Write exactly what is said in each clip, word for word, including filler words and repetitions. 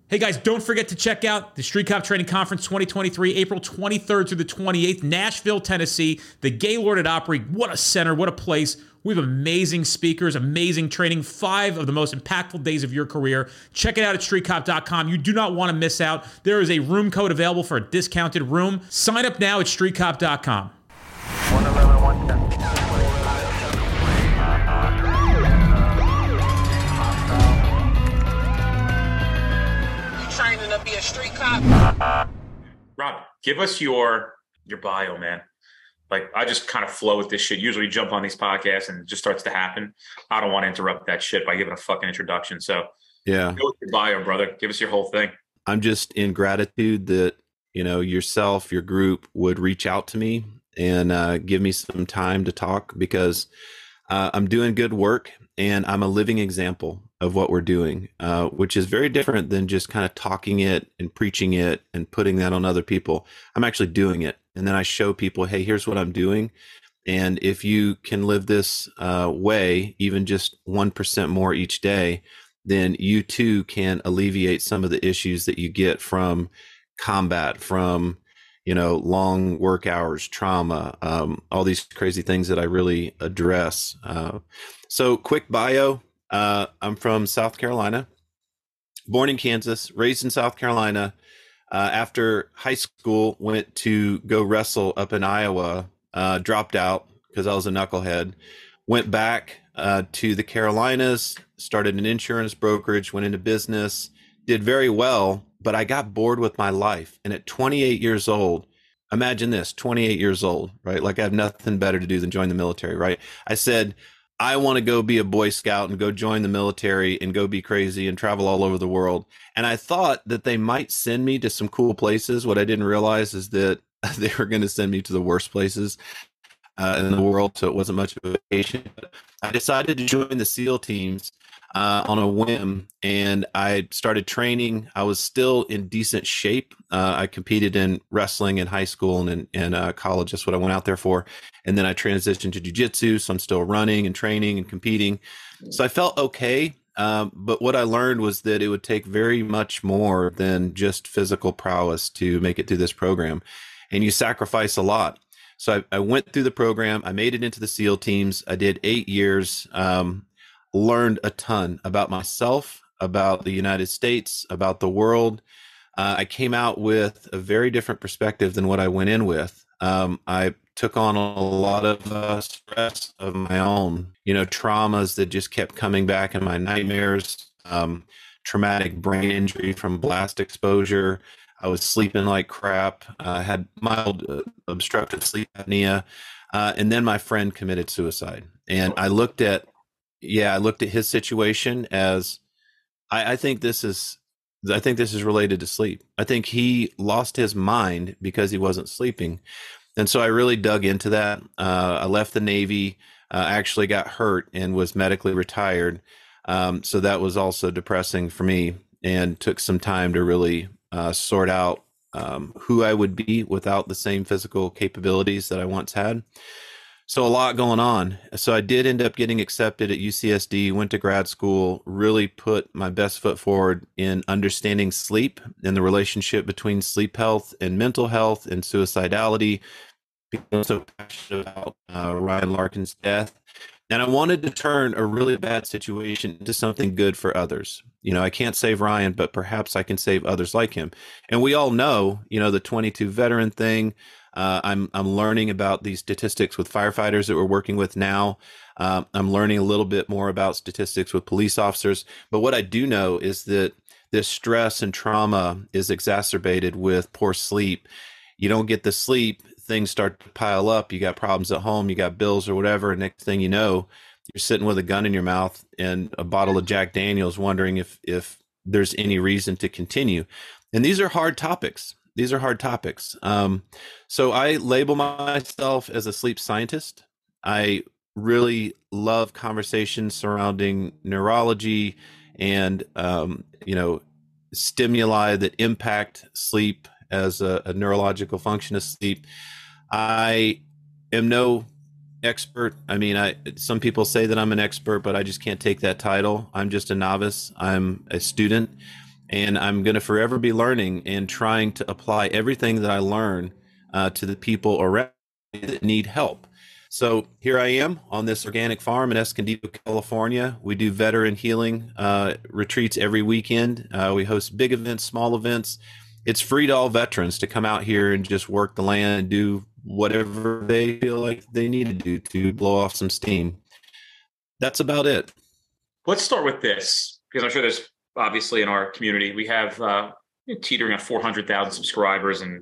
Hey guys, don't forget to check out the Street Cop Training Conference twenty twenty-three, April twenty-third through the twenty-eighth, Nashville, Tennessee. The Gaylord at Opry. What a center, what a place. We have amazing speakers, amazing training, five of the most impactful days of your career. Check it out at street cop dot com. You do not want to miss out. There is a room code available for a discounted room. Sign up now at street cop dot com. one eleven, one ten. Training to be a street cop. Rob, give us your your bio, man. Like, I just kind of flow with this shit. Usually jump on these podcasts and it just starts to happen. I don't want to interrupt that shit by giving a fucking introduction. So yeah, go with your bio, brother. Give us your whole thing. I'm just in gratitude that, you know, yourself, your group would reach out to me and uh, give me some time to talk, because uh, I'm doing good work and I'm a living example of what we're doing, uh, which is very different than just kind of talking it and preaching it and putting that on other people. I'm actually doing it. And then I show people, hey, here's what I'm doing. And if you can live this uh, way, even just one percent more each day, then you too can alleviate some of the issues that you get from combat, from, you know, long work hours, trauma, um, all these crazy things that I really address. Uh, so quick bio. Uh, I'm from South Carolina, born in Kansas, raised in South Carolina. Uh, after high school, went to go wrestle up in Iowa, uh, dropped out because I was a knucklehead, went back uh, to the Carolinas, started an insurance brokerage, went into business, did very well, but I got bored with my life. And at twenty-eight years old, imagine this, twenty-eight years old, right? Like I have nothing better to do than join the military, right? I said, I want to go be a Boy Scout and go join the military and go be crazy and travel all over the world. And I thought that they might send me to some cool places. What I didn't realize is that they were going to send me to the worst places uh, in the world. So it wasn't much of a vacation. But I decided to join the SEAL teams uh, on a whim, and I started training. I was still in decent shape. Uh, I competed in wrestling in high school and in, in uh, college. That's what I went out there for. And then I transitioned to jiu-jitsu. So I'm still running and training and competing. So I felt okay. Um, but what I learned was that it would take very much more than just physical prowess to make it through this program. And you sacrifice a lot. So I, I went through the program. I made it into the SEAL teams. I did eight years, um, learned a ton about myself, about the United States, about the world. Uh, I came out with a very different perspective than what I went in with. Um, I took on a lot of uh, stress of my own, you know, traumas that just kept coming back in my nightmares, um, traumatic brain injury from blast exposure. I was sleeping like crap. I uh, had mild uh, obstructive sleep apnea. Uh, and then my friend committed suicide. And I looked at, yeah, I looked at his situation as, I, I think this is, I think this is related to sleep. I think he lost his mind because he wasn't sleeping. And so I really dug into that. Uh, I left the Navy, uh, actually got hurt and was medically retired. Um, so that was also depressing for me, and took some time to really uh, sort out um, who I would be without the same physical capabilities that I once had. So a lot going on. So I did end up getting accepted at U C S D, went to grad school, really put my best foot forward in understanding sleep and the relationship between sleep health and mental health and suicidality. People are so passionate about uh, Ryan Larkin's death. And I wanted to turn a really bad situation into something good for others. You know, I can't save Ryan, but perhaps I can save others like him. And we all know, you know, the twenty-two veteran thing. Uh, I'm I'm learning about these statistics with firefighters that we're working with now. Um, I'm learning a little bit more about statistics with police officers. But what I do know is that this stress and trauma is exacerbated with poor sleep. You don't get the sleep, things start to pile up. You got problems at home, you got bills or whatever. And next thing you know, you're sitting with a gun in your mouth and a bottle of Jack Daniels, wondering if if there's any reason to continue. And these are hard topics. These are hard topics. Um, so I label myself as a sleep scientist. I really love conversations surrounding neurology and, um, you know, stimuli that impact sleep as a, a neurological function of sleep. I am no expert. I mean, I some people say that I'm an expert, but I just can't take that title. I'm just a novice. I'm a student. And I'm going to forever be learning and trying to apply everything that I learn uh, to the people around me that need help. So here I am on this organic farm in Escondido, California. We do veteran healing uh, retreats every weekend. Uh, we host big events, small events. It's free to all veterans to come out here and just work the land and do whatever they feel like they need to do to blow off some steam. That's about it. Let's start with this, because I'm sure there's obviously in our community, we have uh, teetering on four hundred thousand subscribers, and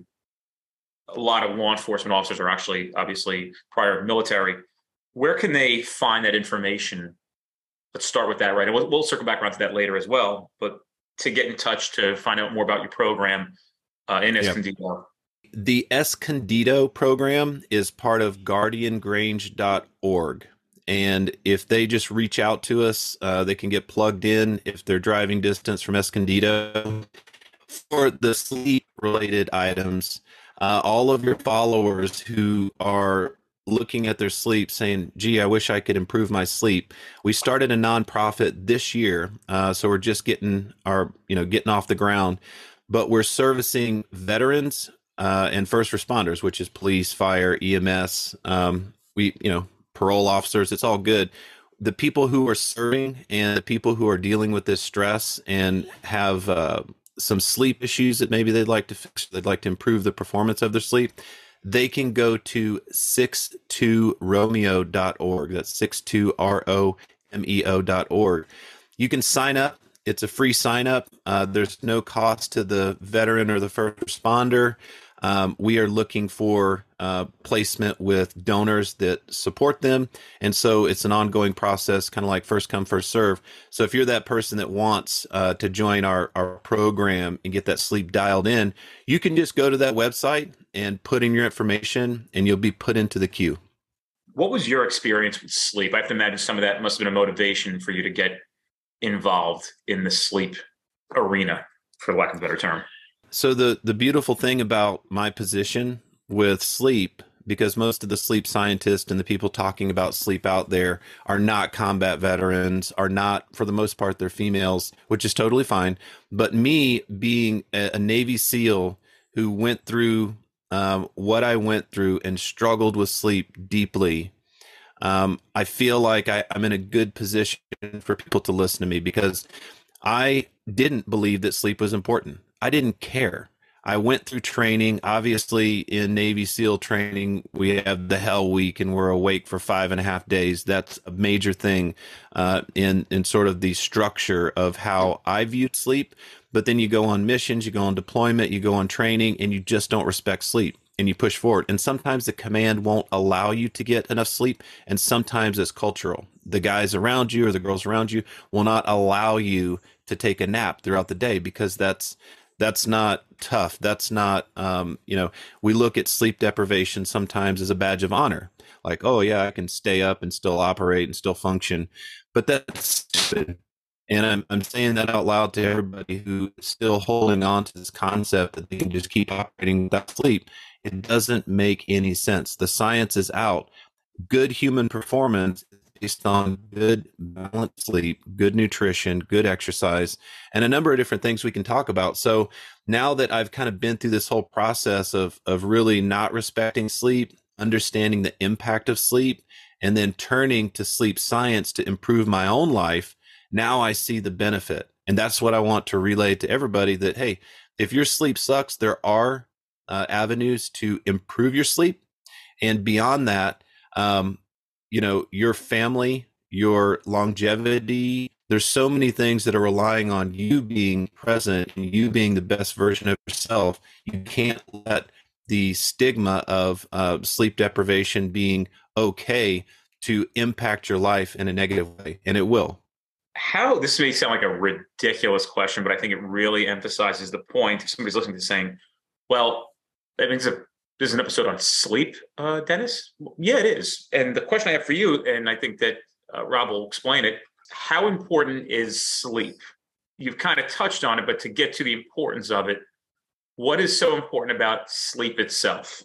a lot of law enforcement officers are actually obviously prior military. Where can they find that information? Let's start with that, right? And we'll, we'll circle back around to that later as well. But to get in touch to find out more about your program uh, in Escondido. Yep. The Escondido program is part of guardian grange dot org. And if they just reach out to us, uh, they can get plugged in if they're driving distance from Escondido. For the sleep-related items, uh, all of your followers who are looking at their sleep saying, gee, I wish I could improve my sleep. We started a nonprofit this year, uh, so we're just getting our, you know, getting off the ground. But we're servicing veterans uh, and first responders, which is police, fire, E M S. Um, we, you know, parole officers, it's all good. The people who are serving and the people who are dealing with this stress and have uh, some sleep issues that maybe they'd like to fix, they'd like to improve the performance of their sleep, they can go to six two romeo dot org. That's six two R O M E O dot org. You can sign up. It's a free sign up. Uh, there's no cost to the veteran or the first responder. Um, we are looking for uh, placement with donors that support them. And so it's an ongoing process, kind of like first come, first serve. So if you're that person that wants uh, to join our, our program and get that sleep dialed in, you can just go to that website and put in your information and you'll be put into the queue. What was your experience with sleep? I have to imagine some of that must have been a motivation for you to get involved in the sleep arena, for lack of a better term. So the, the beautiful thing about my position with sleep, because most of the sleep scientists and the people talking about sleep out there are not combat veterans, are not, for the most part, they're females, which is totally fine. But me being a, a Navy SEAL who went through um, what I went through and struggled with sleep deeply, um, I feel like I, I'm in a good position for people to listen to me, because I didn't believe that sleep was important. I didn't care. I went through training. Obviously, in Navy SEAL training, we have the Hell Week, and we're awake for five and a half days. That's a major thing uh, in in sort of the structure of how I viewed sleep. But then you go on missions, you go on deployment, you go on training, and you just don't respect sleep, and you push forward. And sometimes the command won't allow you to get enough sleep, and sometimes it's cultural. The guys around you or the girls around you will not allow you to take a nap throughout the day, because that's That's not tough. That's not, um, you know, we look at sleep deprivation sometimes as a badge of honor. Like, oh, yeah, I can stay up and still operate and still function. But that's stupid. And I'm, I'm saying that out loud to everybody who is still holding on to this concept that they can just keep operating without sleep. It doesn't make any sense. The science is out. Good human performance is based on good balanced sleep, good nutrition, good exercise, and a number of different things we can talk about. So now that I've kind of been through this whole process of of really not respecting sleep, understanding the impact of sleep, and then turning to sleep science to improve my own life, now I see the benefit. And that's what I want to relay to everybody, that, hey, if your sleep sucks, there are uh, avenues to improve your sleep. And beyond that, um, you know, your family, your longevity, there's so many things that are relying on you being present and you being the best version of yourself. You can't let the stigma of uh, sleep deprivation being okay to impact your life in a negative way, and it will. How, this may sound like a ridiculous question, but I think it really emphasizes the point. If somebody's listening to saying, well, that means a There's an episode on sleep, uh, Dennis? Yeah, it is. And the question I have for you, and I think that uh, Rob will explain it, how important is sleep? You've kind of touched on it, but to get to the importance of it, what is so important about sleep itself?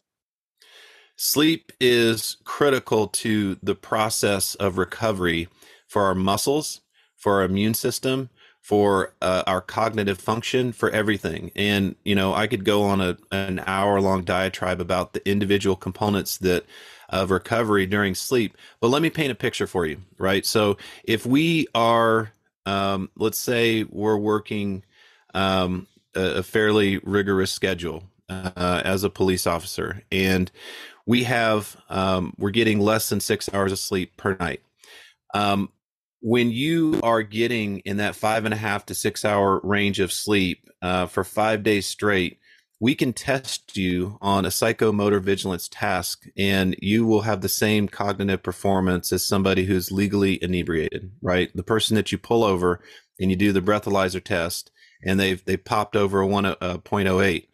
Sleep is critical to the process of recovery for our muscles, for our immune system, for uh, our cognitive function, for everything. And, you know, I could go on a, an hour long diatribe about the individual components that of recovery during sleep. But let me paint a picture for you, right? So if we are, um, let's say we're working um, a, a fairly rigorous schedule uh, as a police officer, and we have, um, we're getting less than six hours of sleep per night. Um, when you are getting in that five and a half to six hour range of sleep uh, for five days straight, we can test you on a psychomotor vigilance task, and you will have the same cognitive performance as somebody who's legally inebriated, right? The person that you pull over and you do the breathalyzer test, and they've they popped over a one uh, point oh eight.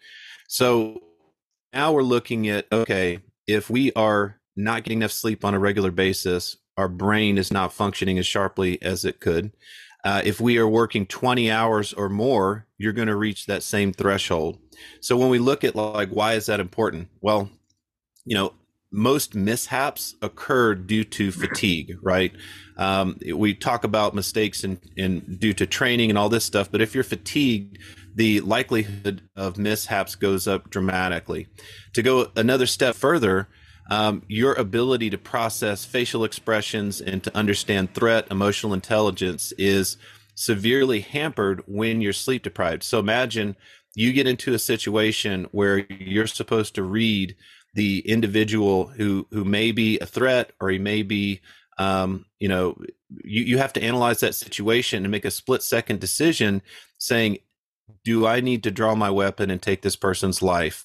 So now we're looking at, okay, if we are not getting enough sleep on a regular basis, our brain is not functioning as sharply as it could. Uh, if we are working twenty hours or more, you're going to reach that same threshold. So when we look at like, why is that important? Well, you know, most mishaps occur due to fatigue, right? Um, we talk about mistakes in, in due to training and all this stuff, but if you're fatigued, the likelihood of mishaps goes up dramatically. To go another step further, Um, your ability to process facial expressions and to understand threat, emotional intelligence is severely hampered when you're sleep deprived. So imagine you get into a situation where you're supposed to read the individual who, who may be a threat, or he may be, um, you know, you, you have to analyze that situation and make a split second decision saying, do I need to draw my weapon and take this person's life?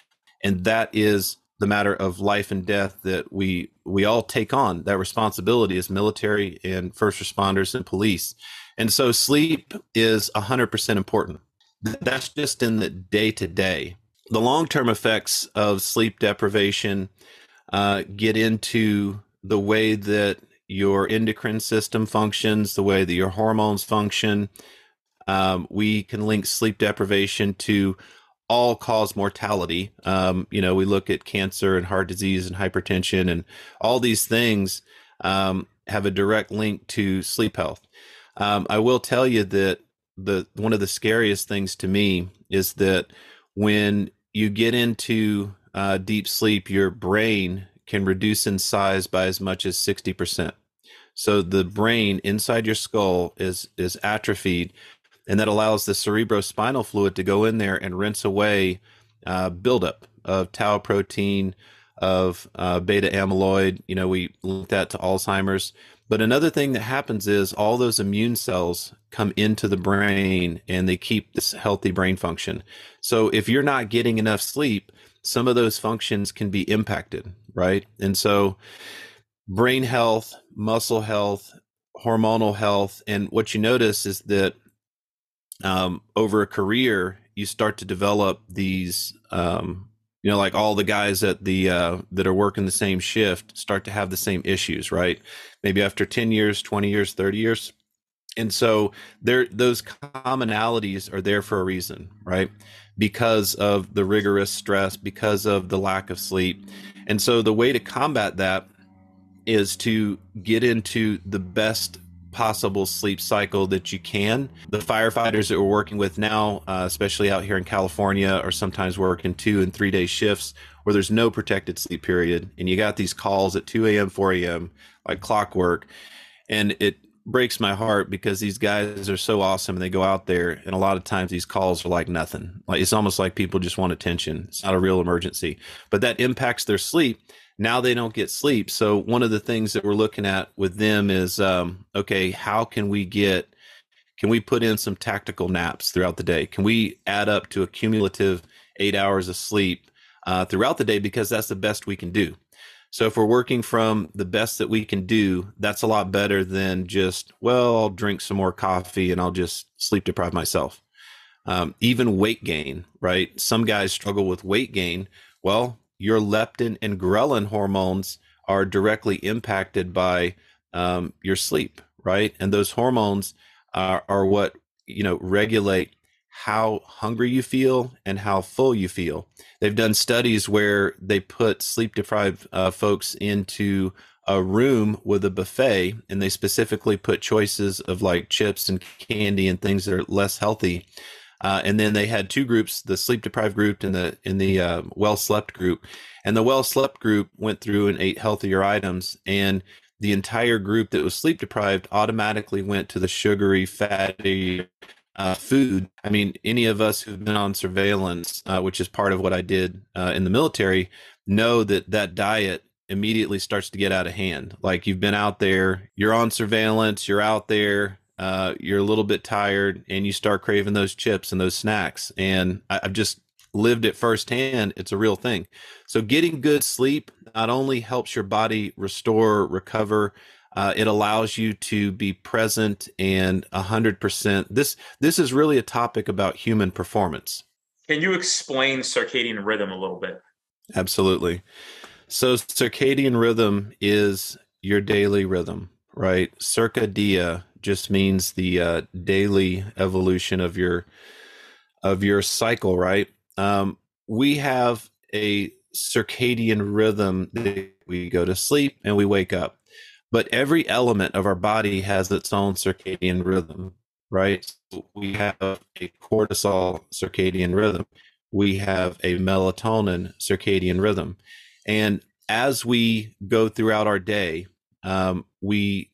And that is the matter of life and death that we we all take on, that responsibility as military and first responders and police. And so sleep is one hundred percent important. That's just in the day to day. The long-term effects of sleep deprivation uh, get into the way that your endocrine system functions, the way that your hormones function. Um, we can link sleep deprivation to all-cause mortality. Um, you know, we look at cancer and heart disease and hypertension, and all these things um, have a direct link to sleep health. Um, I will tell you that the one of the scariest things to me is that when you get into uh, deep sleep, your brain can reduce in size by as much as sixty percent. So the brain inside your skull is is atrophied, and that allows the cerebrospinal fluid to go in there and rinse away uh, buildup of tau protein, of uh, beta amyloid. You know, we link that to Alzheimer's. But another thing that happens is all those immune cells come into the brain and they keep this healthy brain function. So if you're not getting enough sleep, some of those functions can be impacted, right? And so brain health, muscle health, hormonal health, and what you notice is that Um, over a career, you start to develop these, um, you know, like all the guys at the uh, that are working the same shift start to have the same issues, right? Maybe after ten years, twenty years, thirty years. And so there, those commonalities are there for a reason, right? Because of the rigorous stress, because of the lack of sleep. And so the way to combat that is to get into the best possible sleep cycle that you can. The firefighters that we're working with now, uh, especially out here in California, are sometimes working two and three day shifts where there's no protected sleep period. And you got these calls at two a.m., four a.m., like clockwork. And it breaks my heart because these guys are so awesome and they go out there, and a lot of times these calls are like nothing. Like it's almost like people just want attention. It's not a real emergency, but that impacts their sleep. Now they don't get sleep. So one of the things that we're looking at with them is, um, okay, how can we get, can we put in some tactical naps throughout the day? Can we add up to a cumulative eight hours of sleep uh, throughout the day? Because that's the best we can do. So if we're working from the best that we can do, that's a lot better than just, well, I'll drink some more coffee and I'll just sleep deprive myself. Um, even weight gain, right? Some guys struggle with weight gain. Well, your leptin and ghrelin hormones are directly impacted by um, your sleep, right? And those hormones are, are what, you know, regulate how hungry you feel and how full you feel. They've done studies where they put sleep deprived uh, folks into a room with a buffet, and they specifically put choices of like chips and candy and things that are less healthy. Uh, and then they had two groups: the sleep deprived group and the in the uh, well slept group. And the well slept group went through and ate healthier items, and the entire group that was sleep deprived automatically went to the sugary, fatty uh, food. I mean, any of us who've been on surveillance, uh, which is part of what I did uh, in the military, know that that diet immediately starts to get out of hand. Like, you've been out there, you're on surveillance, you're out there, uh, you're a little bit tired, and you start craving those chips and those snacks. And I, I've just lived it firsthand. It's a real thing. So getting good sleep not only helps your body restore, recover, uh, it allows you to be present and a hundred percent. This, this is really a topic about human performance. Can you explain circadian rhythm a little bit? Absolutely. So circadian rhythm is your daily rhythm, right? Circadia just means the uh, daily evolution of your, of your cycle, right? Um, we have a circadian rhythm that we go to sleep and we wake up, but every element of our body has its own circadian rhythm, right? So we have a cortisol circadian rhythm. We have a melatonin circadian rhythm. And as we go throughout our day, um, we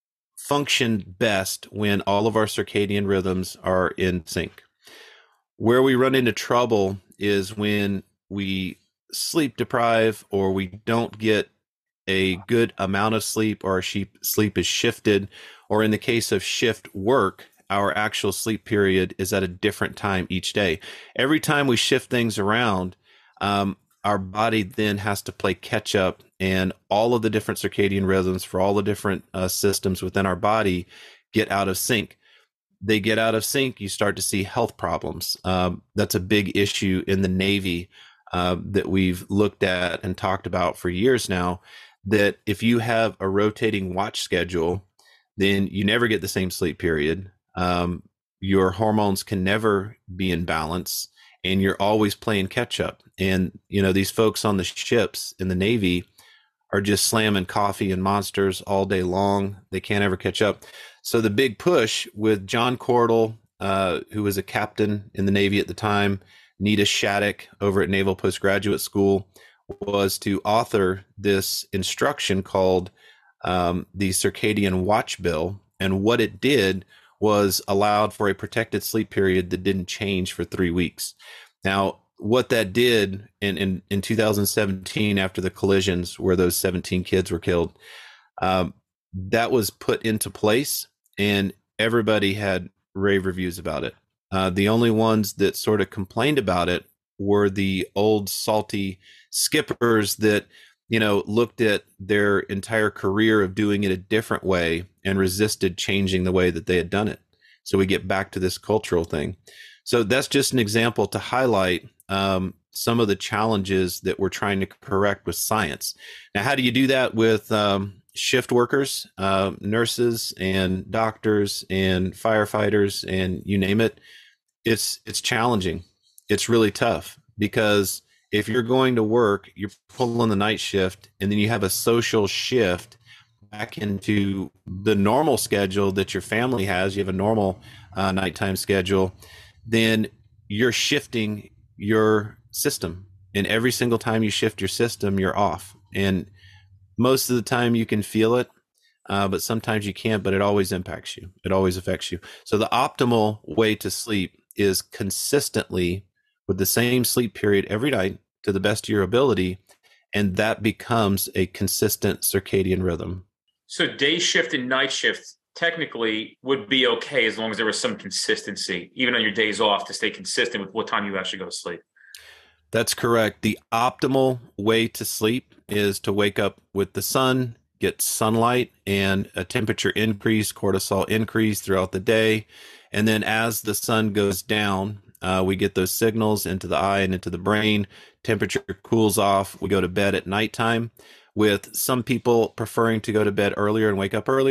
function best when all of our circadian rhythms are in sync. Where we run into trouble is when we sleep deprive, or we don't get a good amount of sleep, or our sleep is shifted, or in the case of shift work, our actual sleep period is at a different time each day. Every time we shift things around, um, our body then has to play catch up, and all of the different circadian rhythms for all the different uh, systems within our body get out of sync. They get out of sync, you start to see health problems. Um, that's a big issue in the Navy uh, that we've looked at and talked about for years now, that if you have a rotating watch schedule, then you never get the same sleep period. Um, your hormones can never be in balance, and you're always playing catch up. And, you know, these folks on the ships in the Navy are just slamming coffee and monsters all day long. They can't ever catch up. So the big push with John Cordell, uh, who was a captain in the Navy at the time, Nita Shattuck over at Naval Postgraduate School, was to author this instruction called um, the Circadian Watch Bill. And what it did was allowed for a protected sleep period that didn't change for three weeks. Now, what that did in, in, in two thousand seventeen, after the collisions where those seventeen kids were killed, um, that was put into place, and everybody had rave reviews about it. Uh, the only ones that sort of complained about it were the old salty skippers that, you know, looked at their entire career of doing it a different way and resisted changing the way that they had done it. So we get back to this cultural thing. So that's just an example to highlight um, some of the challenges that we're trying to correct with science. Now, how do you do that with um, shift workers, uh, nurses and doctors and firefighters and you name it? It's it's challenging. It's really tough, because if you're going to work, you're pulling the night shift, and then you have a social shift back into the normal schedule that your family has. You have a normal uh, nighttime schedule. Then you're shifting your system, and every single time you shift your system, you're off. And most of the time you can feel it, uh, but sometimes you can't, but it always impacts you. It always affects you. So the optimal way to sleep is consistently with the same sleep period every night to the best of your ability, and that becomes a consistent circadian rhythm. So day shift and night shift technically would be okay as long as there was some consistency, even on your days off, to stay consistent with what time you actually go to sleep. That's correct. The optimal way to sleep is to wake up with the sun, get sunlight and a temperature increase, cortisol increase throughout the day. And then as the sun goes down, uh, we get those signals into the eye and into the brain. Temperature cools off. We go to bed at nighttime, with some people preferring to go to bed earlier and wake up earlier.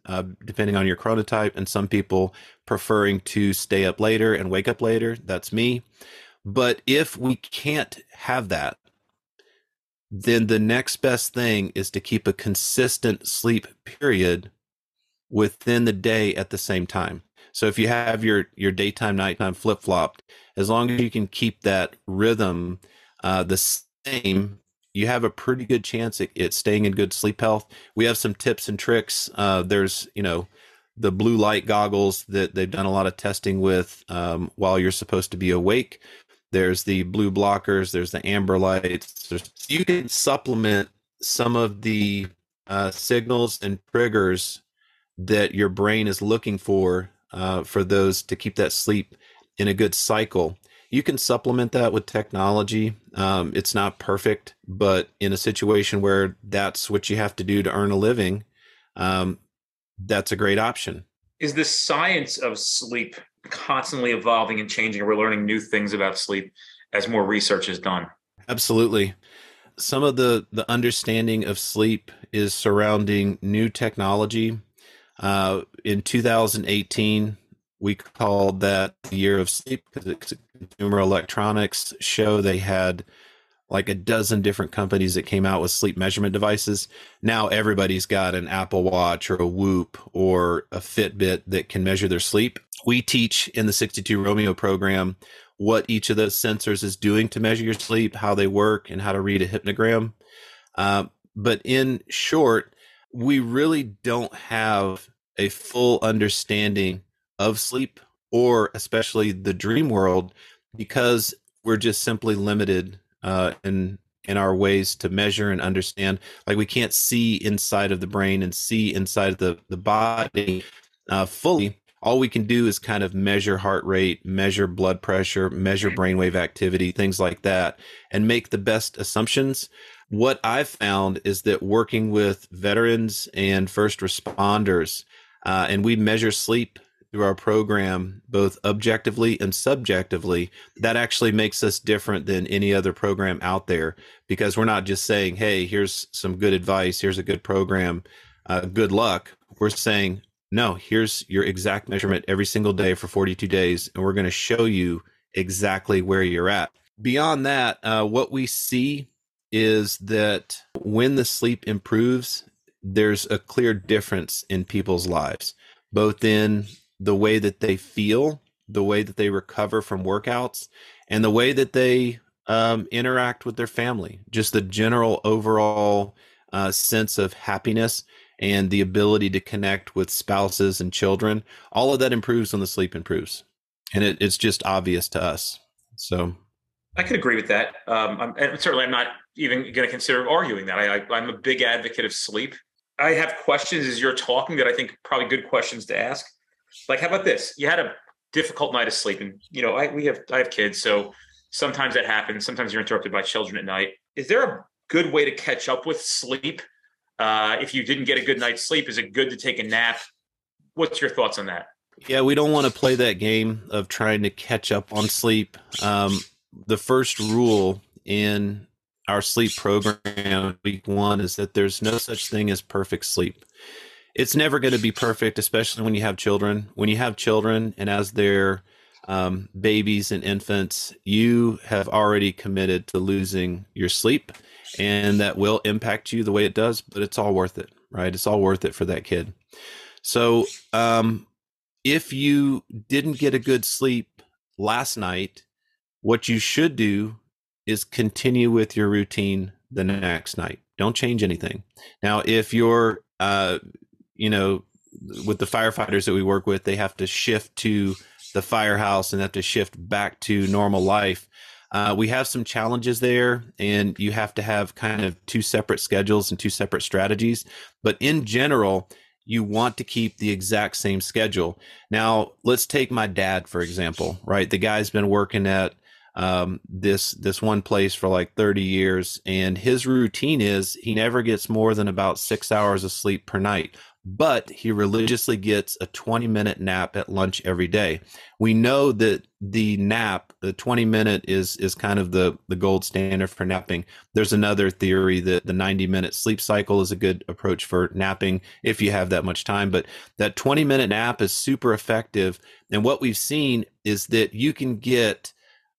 uh, depending on your chronotype, and some people preferring to stay up later and wake up later. That's me. But if we can't have that, then the next best thing is to keep a consistent sleep period within the day at the same time. So if you have your, your daytime, nighttime flip-flopped, as long as you can keep that rhythm uh, the same, you have a pretty good chance at, at staying in good sleep health. We have some tips and tricks. Uh, there's, you know, the blue light goggles that they've done a lot of testing with um, while you're supposed to be awake. There's the blue blockers. There's the amber lights. There's, you can supplement some of the uh, signals and triggers that your brain is looking for uh, for those to keep that sleep in a good cycle. You can supplement that with technology. Um, it's not perfect, but in a situation where that's what you have to do to earn a living, um, that's a great option. Is the science of sleep constantly evolving and changing? We're learning new things about sleep as more research is done. Absolutely. Some of the, the understanding of sleep is surrounding new technology. Uh, in two thousand eighteen, we called that the year of sleep because Consumer Electronics show they had like a dozen different companies that came out with sleep measurement devices. Now everybody's got an Apple Watch or a Whoop or a Fitbit that can measure their sleep. We teach in the sixty-two Romeo program what each of those sensors is doing to measure your sleep, how they work, and how to read a hypnogram. Uh, but in short, we really don't have a full understanding of sleep, or especially the dream world, because we're just simply limited uh, in in our ways to measure and understand. Like we can't see inside of the brain and see inside of the, the body uh, fully. All we can do is kind of measure heart rate, measure blood pressure, measure brainwave activity, things like that, and make the best assumptions. What I've found is that working with veterans and first responders, uh, and we measure sleep through our program, both objectively and subjectively, that actually makes us different than any other program out there, because we're not just saying, hey, here's some good advice, here's a good program, uh, good luck. We're saying, no, here's your exact measurement every single day for forty-two days, and we're going to show you exactly where you're at. Beyond that, uh, what we see is that when the sleep improves, there's a clear difference in people's lives, both in the way that they feel, the way that they recover from workouts, and the way that they um, interact with their family. Just the general overall uh, sense of happiness and the ability to connect with spouses and children. All of that improves when the sleep improves. And it, it's just obvious to us. So I could agree with that. Um, I'm, and certainly I'm not even going to consider arguing that. I, I, I'm a big advocate of sleep. I have questions as you're talking that I think are probably good questions to ask. Like, how about this? You had a difficult night of sleep, and you know, I we have I have kids, so sometimes that happens. Sometimes you're interrupted by children at night. Is there a good way to catch up with sleep? Uh, if you didn't get a good night's sleep, is it good to take a nap? What's your thoughts on that? Yeah, we don't want to play that game of trying to catch up on sleep. Um, the first rule in our sleep program, week one, is that there's no such thing as perfect sleep. It's never going to be perfect, especially when you have children. When you have children and as they're um, babies and infants, you have already committed to losing your sleep, and that will impact you the way it does, but it's all worth it, right? It's all worth it for that kid. So um, if you didn't get a good sleep last night, what you should do is continue with your routine the next night. Don't change anything. Now, if you're, uh, you know, with the firefighters that we work with, they have to shift to the firehouse and have to shift back to normal life. Uh, we have some challenges there, and you have to have kind of two separate schedules and two separate strategies. But in general, you want to keep the exact same schedule. Now, let's take my dad, for example, right? The guy's been working at um, this this one place for like thirty years, and his routine is he never gets more than about six hours of sleep per night. but he religiously gets a twenty minute nap at lunch every day. We know that the nap, the twenty minute is, is kind of the, the gold standard for napping. There's another theory that the ninety minute sleep cycle is a good approach for napping if you have that much time, but that twenty minute nap is super effective. And what we've seen is that you can get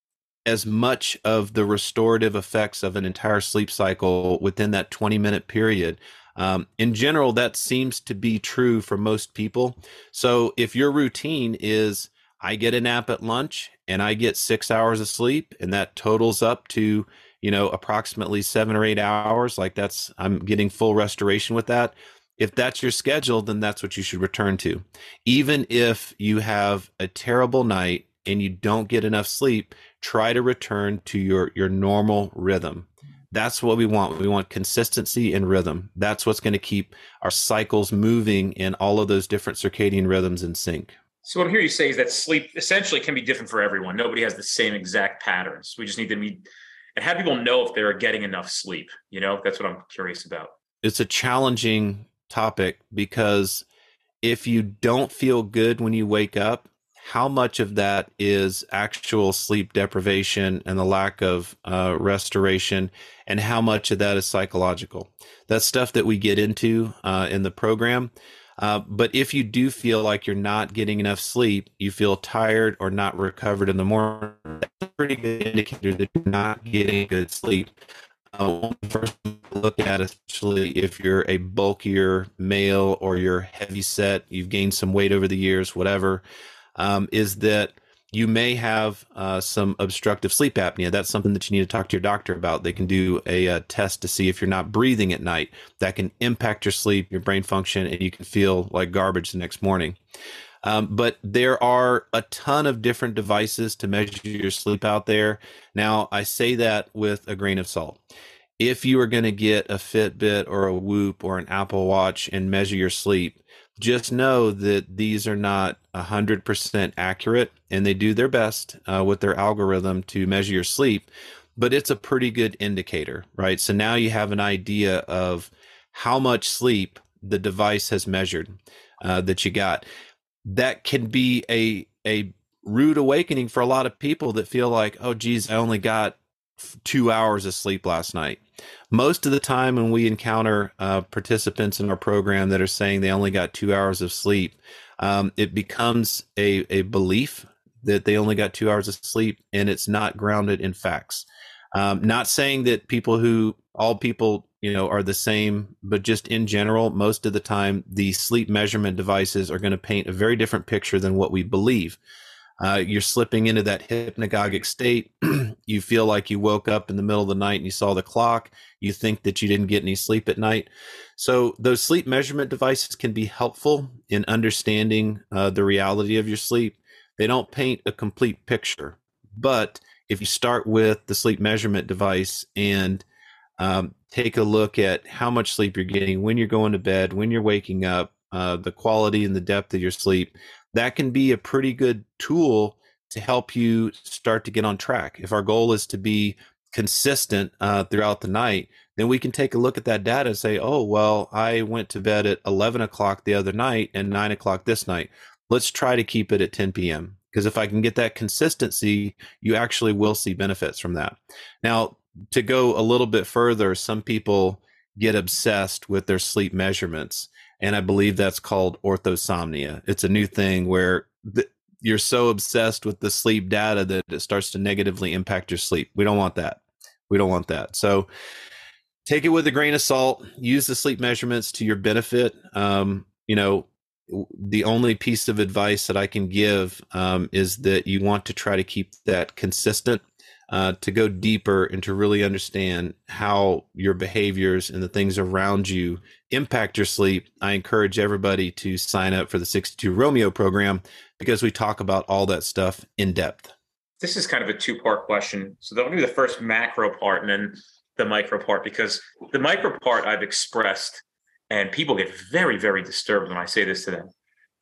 as much of the restorative effects of an entire sleep cycle within that twenty minute period. Um, in general, that seems to be true for most people. So if your routine is, I get a nap at lunch and I get six hours of sleep, and that totals up to, you know, approximately seven or eight hours, like that's, I'm getting full restoration with that. If that's your schedule, then that's what you should return to. Even if you have a terrible night and you don't get enough sleep, try to return to your, your normal rhythm. That's what we want. We want consistency and rhythm. That's what's going to keep our cycles moving and all of those different circadian rhythms in sync. So what I'm hearing you say is that sleep essentially can be different for everyone. Nobody has the same exact patterns. We just need to meet and have people know if they're getting enough sleep. You know, that's what I'm curious about. It's a challenging topic because if you don't feel good when you wake up, how much of that is actual sleep deprivation and the lack of uh, restoration, and how much of that is psychological? That's stuff that we get into uh, in the program. Uh, but if you do feel like you're not getting enough sleep, you feel tired or not recovered in the morning, that's a pretty good indicator that you're not getting good sleep. Uh, one of the first things to look at, especially if you're a bulkier male or you're heavy set, you've gained some weight over the years, whatever, um, is that you may have uh, some obstructive sleep apnea. That's something that you need to talk to your doctor about. They can do a, a test to see if you're not breathing at night. That can impact your sleep, your brain function, and you can feel like garbage the next morning. Um, but there are a ton of different devices to measure your sleep out there. Now, I say that with a grain of salt. If you are going to get a Fitbit or a Whoop or an Apple Watch and measure your sleep, just know that these are not one hundred percent accurate, and they do their best uh, with their algorithm to measure your sleep, but it's a pretty good indicator, right? So now you have an idea of how much sleep the device has measured uh, that you got. That can be a a rude awakening for a lot of people that feel like, oh, geez, I only got two hours of sleep last night. Most of the time when we encounter uh, participants in our program that are saying they only got two hours of sleep, um, it becomes a, a belief that they only got two hours of sleep, and it's not grounded in facts. Um, not saying that people who, all people, you know, are the same, but just in general, most of the time, the sleep measurement devices are going to paint a very different picture than what we believe. Uh, you're slipping into that hypnagogic state. You feel like you woke up in the middle of the night and you saw the clock. You think that you didn't get any sleep at night. So those sleep measurement devices can be helpful in understanding uh, the reality of your sleep. They don't paint a complete picture, but if you start with the sleep measurement device and um, take a look at how much sleep you're getting, when you're going to bed, when you're waking up, uh, the quality and the depth of your sleep, that can be a pretty good tool to help you start to get on track. If our goal is to be consistent uh, throughout the night, then we can take a look at that data and say, oh, well, I went to bed at eleven o'clock the other night and nine o'clock this night. Let's try to keep it at ten p.m. Because if I can get that consistency, you actually will see benefits from that. Now, to go a little bit further, some people get obsessed with their sleep measurements. And I believe that's called orthosomnia. It's a new thing where th- you're so obsessed with the sleep data that it starts to negatively impact your sleep. We don't want that. We don't want that. So take it with a grain of salt. Use the sleep measurements to your benefit. Um, you know, the only piece of advice that I can give um, is that you want to try to keep that consistent, uh, to go deeper and to really understand how your behaviors and the things around you impact your sleep. I encourage everybody to sign up for the sixty-two Romeo program because we talk about all that stuff in depth. This is kind of a two-part question. So I'll do the first macro part and then the micro part, because the micro part I've expressed and people get very, very disturbed when I say this to them.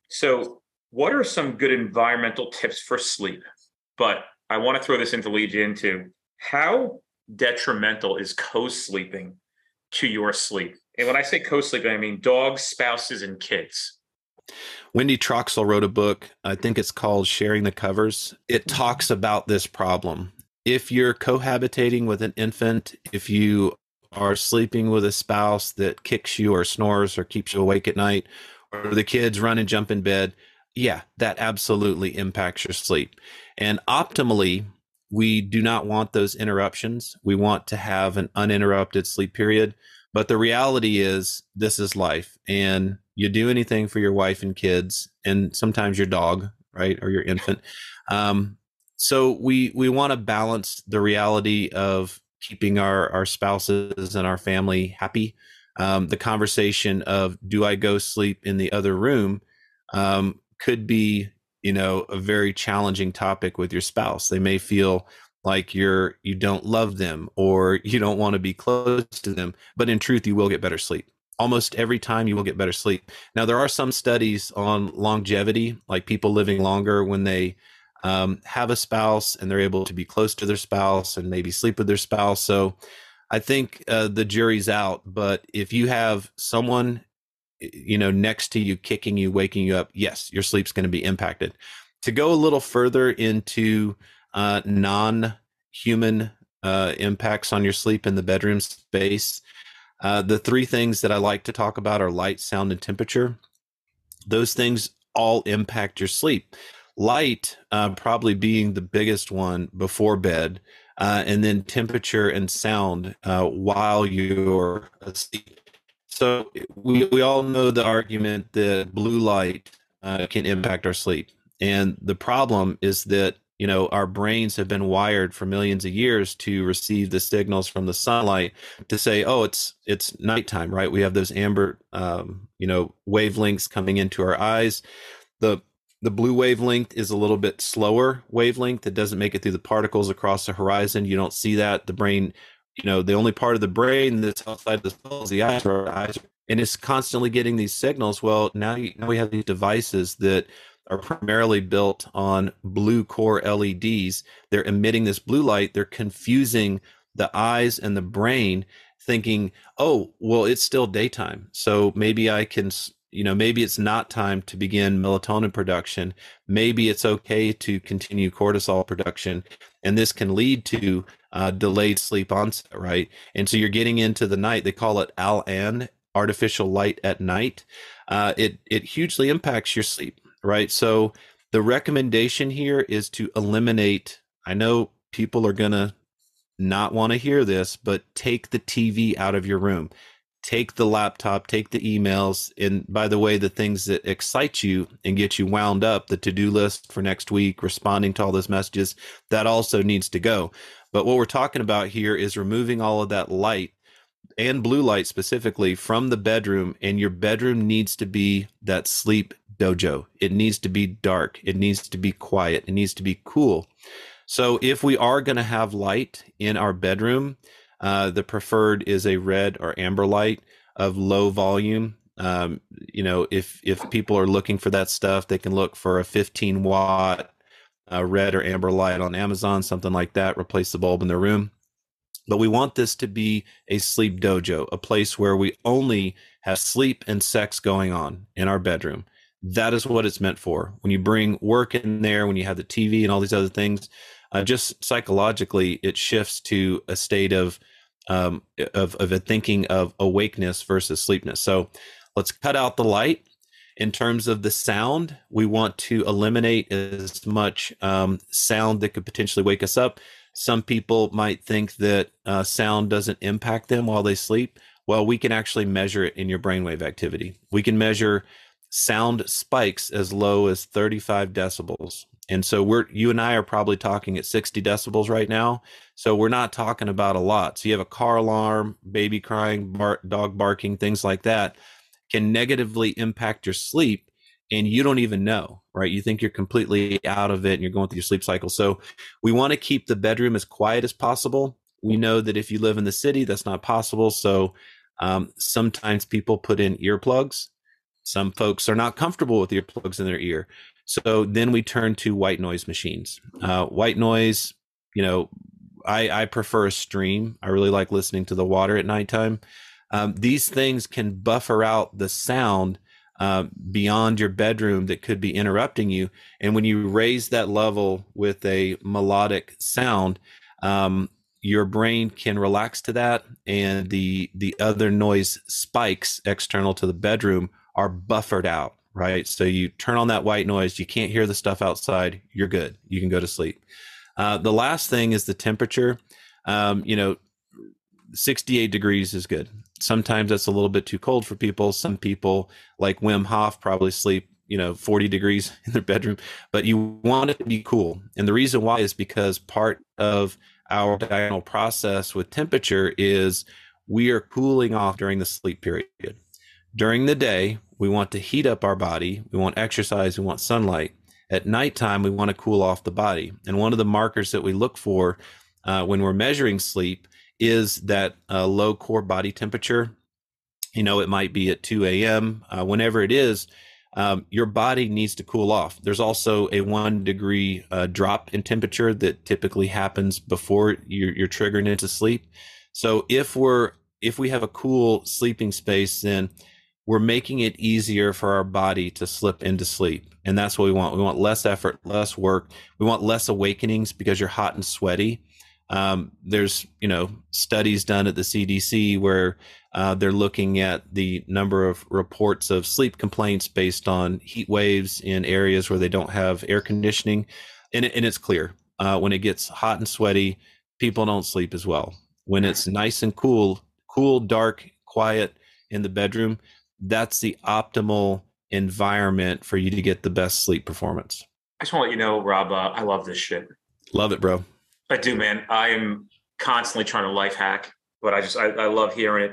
So what are some good environmental tips for sleep? But I want to throw this into lead you into how detrimental is co-sleeping to your sleep? And when I say co-sleeping, I mean dogs, spouses, and kids. Wendy Troxel wrote a book, I think it's called Sharing the Covers. It talks about this problem. If you're cohabitating with an infant, if you are sleeping with a spouse that kicks you or snores or keeps you awake at night, or the kids run and jump in bed, yeah, that absolutely impacts your sleep. And optimally, we do not want those interruptions. We want to have an uninterrupted sleep period. But the reality is, this is life. And you do anything for your wife and kids, and sometimes your dog, right, or your infant. Um, so we we want to balance the reality of keeping our, our spouses and our family happy. Um, the conversation of, do I go sleep in the other room, um, could be, you know, a very challenging topic with your spouse. They may feel like you're, you don't love them, or you don't want to be close to them, but in truth, you will get better sleep. Almost every time you will get better sleep. Now, there are some studies on longevity, like people living longer when they um, have a spouse and they're able to be close to their spouse and maybe sleep with their spouse. So I think uh, the jury's out, but if you have someone, you know, next to you, kicking you, waking you up, yes, your sleep's going to be impacted. To go a little further into uh, non-human uh, impacts on your sleep in the bedroom space, uh, the three things that I like to talk about are light, sound, and temperature. Those things all impact your sleep. Light uh, probably being the biggest one before bed, uh, and then temperature and sound uh, while you're asleep. So we, we all know the argument that blue light uh, can impact our sleep. And the problem is that, you know, our brains have been wired for millions of years to receive the signals from the sunlight to say, oh, it's it's nighttime, right? We have those amber, um, you know, wavelengths coming into our eyes. The the blue wavelength is a little bit slower wavelength. It doesn't make it through the particles across the horizon. You don't see that. The brain, you know, the only part of the brain that's outside the skull is the eyes, or eyes, and it's constantly getting these signals. Well, now, you, now we have these devices that are primarily built on blue core L E Ds. They're emitting this blue light. They're confusing the eyes and the brain, thinking, oh, well, it's still daytime, so maybe I can, you know, maybe it's not time to begin melatonin production. Maybe it's okay to continue cortisol production. And this can lead to uh, delayed sleep onset, right? And so you're getting into the night. They call it A L A N, artificial light at night. Uh, it it hugely impacts your sleep, right? So the recommendation here is to eliminate, I know people are going to not want to hear this, but take the T V out of your room. Take the laptop, take the emails, and by the way, the things that excite you and get you wound up, the to-do list for next week, responding to all those messages, that also needs to go. But what we're talking about here is removing all of that light, and blue light specifically, from the bedroom, and your bedroom needs to be that sleep dojo. It needs to be dark. It needs to be quiet. It needs to be cool. So if we are going to have light in our bedroom, Uh, the preferred is a red or amber light of low volume. Um, you know, if if people are looking for that stuff, they can look for a fifteen watt uh, red or amber light on Amazon, something like that. Replace the bulb in their room. But we want this to be a sleep dojo, a place where we only have sleep and sex going on in our bedroom. That is what it's meant for. When you bring work in there, when you have the T V and all these other things, uh, just psychologically, it shifts to a state of um, of of a thinking of awakeness versus sleepness. So let's cut out the light. In terms of the sound, we want to eliminate as much um, sound that could potentially wake us up. Some people might think that uh, sound doesn't impact them while they sleep. Well, we can actually measure it in your brainwave activity. We can measure sound spikes as low as thirty-five decibels. And so we're, you and I are probably talking at sixty decibels right now. So we're not talking about a lot. So you have a car alarm, baby crying, bar, dog barking, things like that can negatively impact your sleep, and you don't even know, right? You think you're completely out of it and you're going through your sleep cycle. So we want to keep the bedroom as quiet as possible. We know that if you live in the city, that's not possible. So um, sometimes people put in earplugs. Some folks are not comfortable with earplugs in their ear. So then we turn to white noise machines. Uh, white noise, you know, I, I prefer a stream. I really like listening to the water at nighttime. Um, these things can buffer out the sound uh, beyond your bedroom that could be interrupting you. And when you raise that level with a melodic sound, um, your brain can relax to that, and the the other noise spikes external to the bedroom are buffered out, right? So you turn on that white noise, you can't hear the stuff outside, you're good. You can go to sleep. Uh, the last thing is the temperature. Um, you know, sixty-eight degrees is good. Sometimes that's a little bit too cold for people. Some people, like Wim Hof, probably sleep, you know, forty degrees in their bedroom, but you want it to be cool. And the reason why is because part of our diurnal process with temperature is we are cooling off during the sleep period. During the day, we want to heat up our body. We want exercise. We want sunlight. At nighttime, we want to cool off the body. And one of the markers that we look for uh, when we're measuring sleep is that uh, low core body temperature. You know, it might be at two a.m. Uh, whenever it is, um, your body needs to cool off. There's also a one degree uh, drop in temperature that typically happens before you're, you're triggering into sleep. So if we're if we have a cool sleeping space, then we're making it easier for our body to slip into sleep. And that's what we want. We want less effort, less work. We want less awakenings because you're hot and sweaty. Um, there's, you know, studies done at the C D C where uh, they're looking at the number of reports of sleep complaints based on heat waves in areas where they don't have air conditioning. And, it, and it's clear uh, when it gets hot and sweaty, people don't sleep as well. When it's nice and cool, cool, dark, quiet in the bedroom, that's the optimal environment for you to get the best sleep performance. I just want to let you know, Rob, uh, I love this shit. Love it, bro. I do, man. I am constantly trying to life hack, but I just, I, I love hearing it.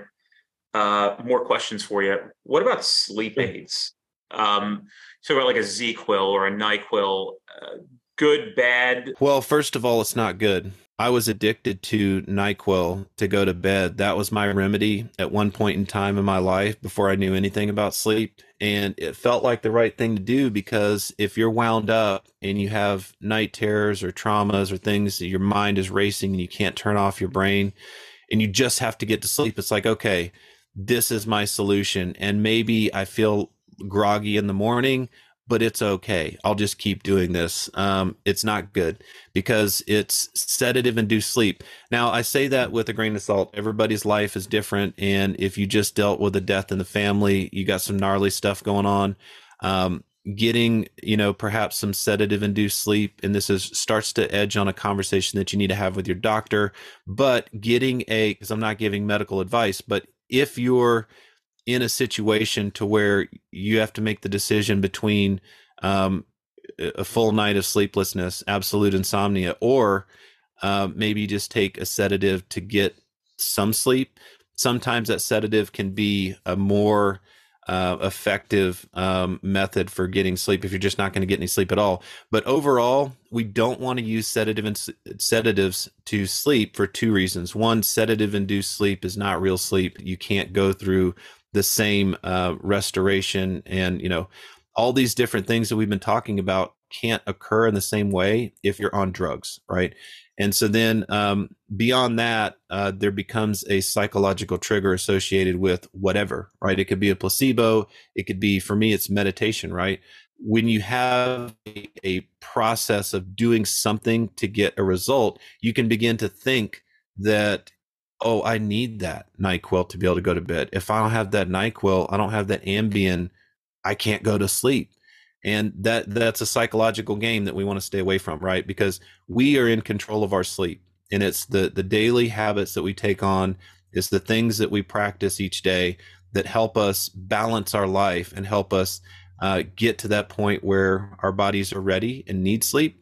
Uh, more questions for you. What about sleep aids? Um, so about like a Z-Quil or a NyQuil, uh, good, bad? Well, first of all, it's not good. I was addicted to NyQuil to go to bed. That was my remedy at one point in time in my life before I knew anything about sleep. And it felt like the right thing to do, because if you're wound up and you have night terrors or traumas or things that your mind is racing and you can't turn off your brain and you just have to get to sleep, it's like, okay, this is my solution. And maybe I feel groggy in the morning, but it's okay. I'll just keep doing this. Um, it's not good because it's sedative induced sleep. Now, I say that with a grain of salt. Everybody's life is different. And if you just dealt with a death in the family, you got some gnarly stuff going on. Um, getting, you know, perhaps some sedative induced sleep. And this is starts to edge on a conversation that you need to have with your doctor. But getting a, because I'm not giving medical advice, but if you're in a situation to where you have to make the decision between um, a full night of sleeplessness, absolute insomnia, or uh, maybe just take a sedative to get some sleep. Sometimes that sedative can be a more uh, effective um, method for getting sleep if you're just not going to get any sleep at all. But overall, we don't want to use sedative and sedatives to sleep for two reasons. One, sedative-induced sleep is not real sleep. You can't go through the same uh, restoration, and you know, all these different things that we've been talking about can't occur in the same way if you're on drugs, right? And so then um, beyond that, uh, there becomes a psychological trigger associated with whatever, right? It could be a placebo. It could be, for me, it's meditation, right? When you have a, a process of doing something to get a result, you can begin to think that, oh, I need that NyQuil to be able to go to bed. If I don't have that NyQuil, I don't have that Ambien, I can't go to sleep. And that that's a psychological game that we want to stay away from, right? Because we are in control of our sleep. And it's the the daily habits that we take on, it's the things that we practice each day that help us balance our life and help us uh, get to that point where our bodies are ready and need sleep.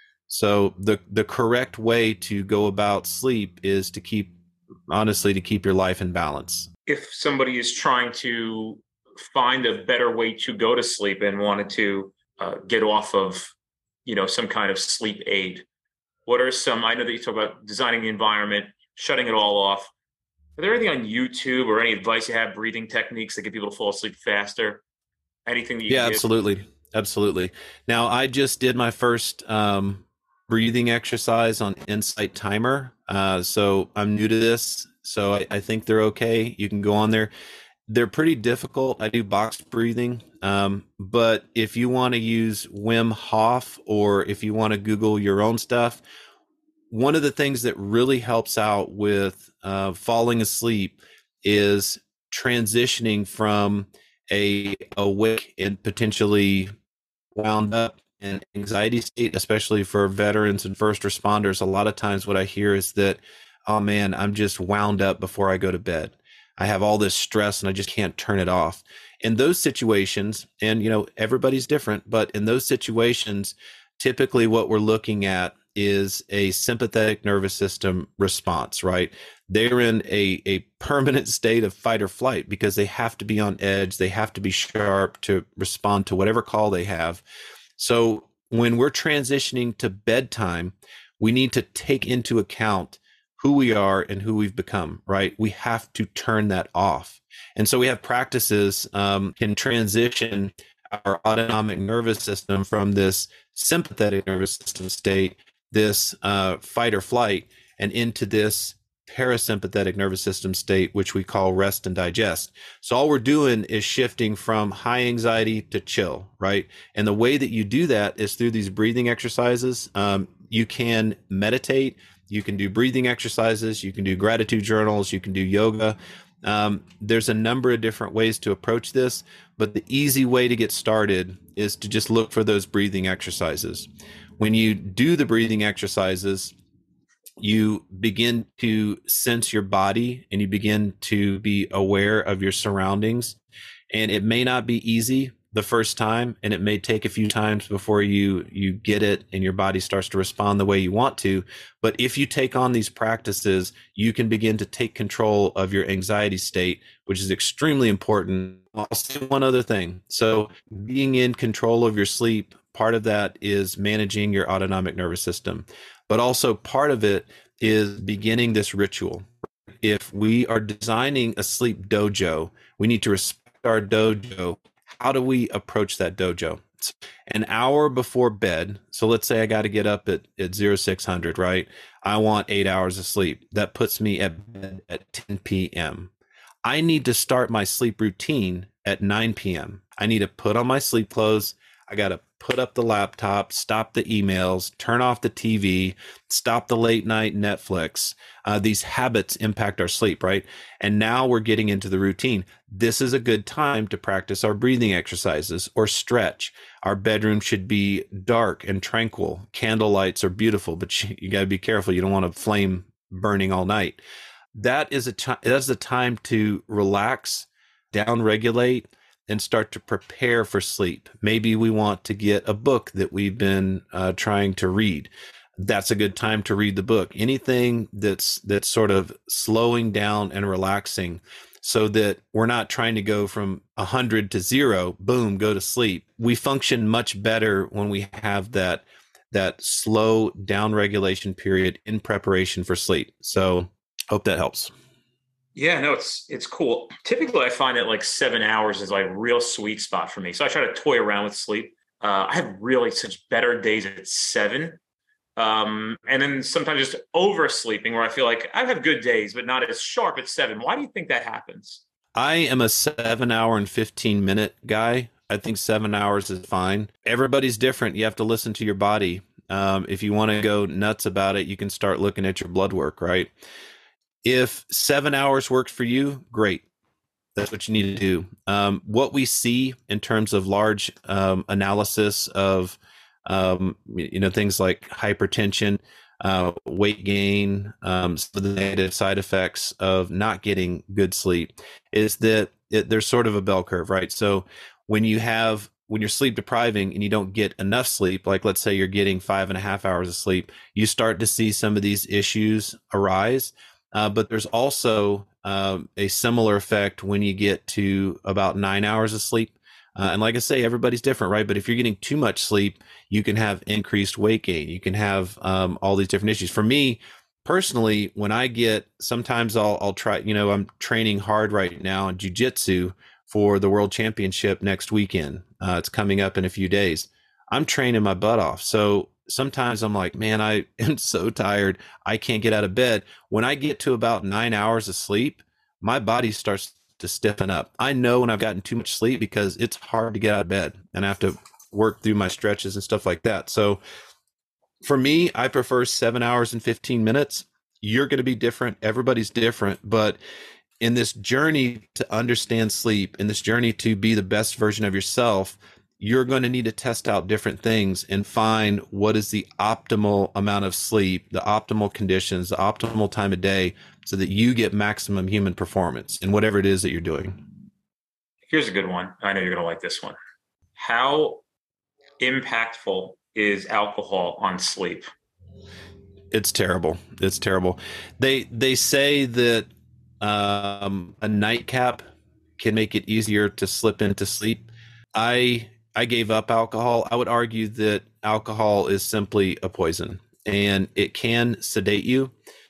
So the the correct way to go about sleep is to keep honestly, to keep your life in balance. If somebody is trying to find a better way to go to sleep and wanted to uh, get off of, you know, some kind of sleep aid, what are some, I know that you talk about designing the environment, shutting it all off. Are there anything on YouTube or any advice you have, breathing techniques that get people to fall asleep faster? Anything that you Yeah, can absolutely. Give? Absolutely. Now, I just did my first um, breathing exercise on Insight Timer. Uh, so I'm new to this. So I, I think they're okay. You can go on there. They're pretty difficult. I do box breathing. Um, but if you want to use Wim Hof, or if you want to Google your own stuff, one of the things that really helps out with uh, falling asleep is transitioning from a awake and potentially wound up and anxiety state, especially for veterans and first responders. A lot of times what I hear is that, oh man, I'm just wound up before I go to bed. I have all this stress and I just can't turn it off. In those situations, and you know, everybody's different, but in those situations, typically what we're looking at is a sympathetic nervous system response, right? They're in a, a permanent state of fight or flight because they have to be on edge. They have to be sharp to respond to whatever call they have. So when we're transitioning to bedtime, we need to take into account who we are and who we've become, right? We have to turn that off. And so we have practices um, can transition our autonomic nervous system from this sympathetic nervous system state, this uh, fight or flight, and into this parasympathetic nervous system state, which we call rest and digest. So all we're doing is shifting from high anxiety to chill, right? And the way that you do that is through these breathing exercises. Um, you can meditate, you can do breathing exercises, you can do gratitude journals, you can do yoga. Um, there's a number of different ways to approach this, but the easy way to get started is to just look for those breathing exercises. When you do the breathing exercises, you begin to sense your body and you begin to be aware of your surroundings. And it may not be easy the first time, and it may take a few times before you you get it and your body starts to respond the way you want to. But if you take on these practices, you can begin to take control of your anxiety state, which is extremely important. I'll say one other thing. So being in control of your sleep, part of that is managing your autonomic nervous system, but also part of it is beginning this ritual. If we are designing a sleep dojo, we need to respect our dojo. How do we approach that dojo? An hour before bed. So let's say I got to get up at, at zero six hundred, right? I want eight hours of sleep. That puts me at bed at ten p.m. I need to start my sleep routine at nine p.m. I need to put on my sleep clothes. I got to put up the laptop, stop the emails, turn off the T V, stop the late night Netflix. Uh, these habits impact our sleep, right? And now we're getting into the routine. This is a good time to practice our breathing exercises or stretch. Our bedroom should be dark and tranquil. Candle lights are beautiful, but you, you got to be careful. You don't want a flame burning all night. That is a time. That's the time to relax, down-regulate, and start to prepare for sleep. Maybe we want to get a book that we've been uh, trying to read. That's a good time to read the book. Anything that's that's sort of slowing down and relaxing so that we're not trying to go from one hundred to zero, boom, go to sleep. We function much better when we have that that slow down regulation period in preparation for sleep. So hope that helps. Yeah, no, it's it's cool. Typically, I find that like seven hours is like real sweet spot for me. So I try to toy around with sleep. Uh, I have really such better days at seven. Um, and then sometimes just oversleeping where I feel like I have good days, but not as sharp at seven. Why do you think that happens? I am a seven hour and fifteen minute guy. I think seven hours is fine. Everybody's different. You have to listen to your body. Um, if you want to go nuts about it, you can start looking at your blood work, right? If seven hours works for you, great. That's what you need to do. Um, what we see in terms of large um, analysis of, um, you know, things like hypertension, uh, weight gain, um, some of the negative side effects of not getting good sleep is that it, there's sort of a bell curve, right? So when you have when you're sleep depriving and you don't get enough sleep, like let's say you're getting five and a half hours of sleep, you start to see some of these issues arise. Uh, but there's also um, a similar effect when you get to about nine hours of sleep. Uh, and like I say, everybody's different, right? But if you're getting too much sleep, you can have increased weight gain. You can have um, all these different issues. For me personally, when I get, sometimes I'll, I'll try, you know, I'm training hard right now in jiu-jitsu for the world championship next weekend. Uh, it's coming up in a few days. I'm training my butt off. So sometimes I'm like, man, I am so tired. I can't get out of bed. When I get to about nine hours of sleep, my body starts to stiffen up. I know when I've gotten too much sleep because it's hard to get out of bed and I have to work through my stretches and stuff like that. So for me, I prefer seven hours and fifteen minutes. You're going to be different. Everybody's different. But in this journey to understand sleep, in this journey to be the best version of yourself, you're going to need to test out different things and find what is the optimal amount of sleep, the optimal conditions, the optimal time of day, so that you get maximum human performance in whatever it is that you're doing. Here's a good one. I know you're going to like this one. How impactful is alcohol on sleep? It's terrible. It's terrible. They they say that um, a nightcap can make it easier to slip into sleep. I I gave up alcohol. I would argue that alcohol is simply a poison, and it can sedate you.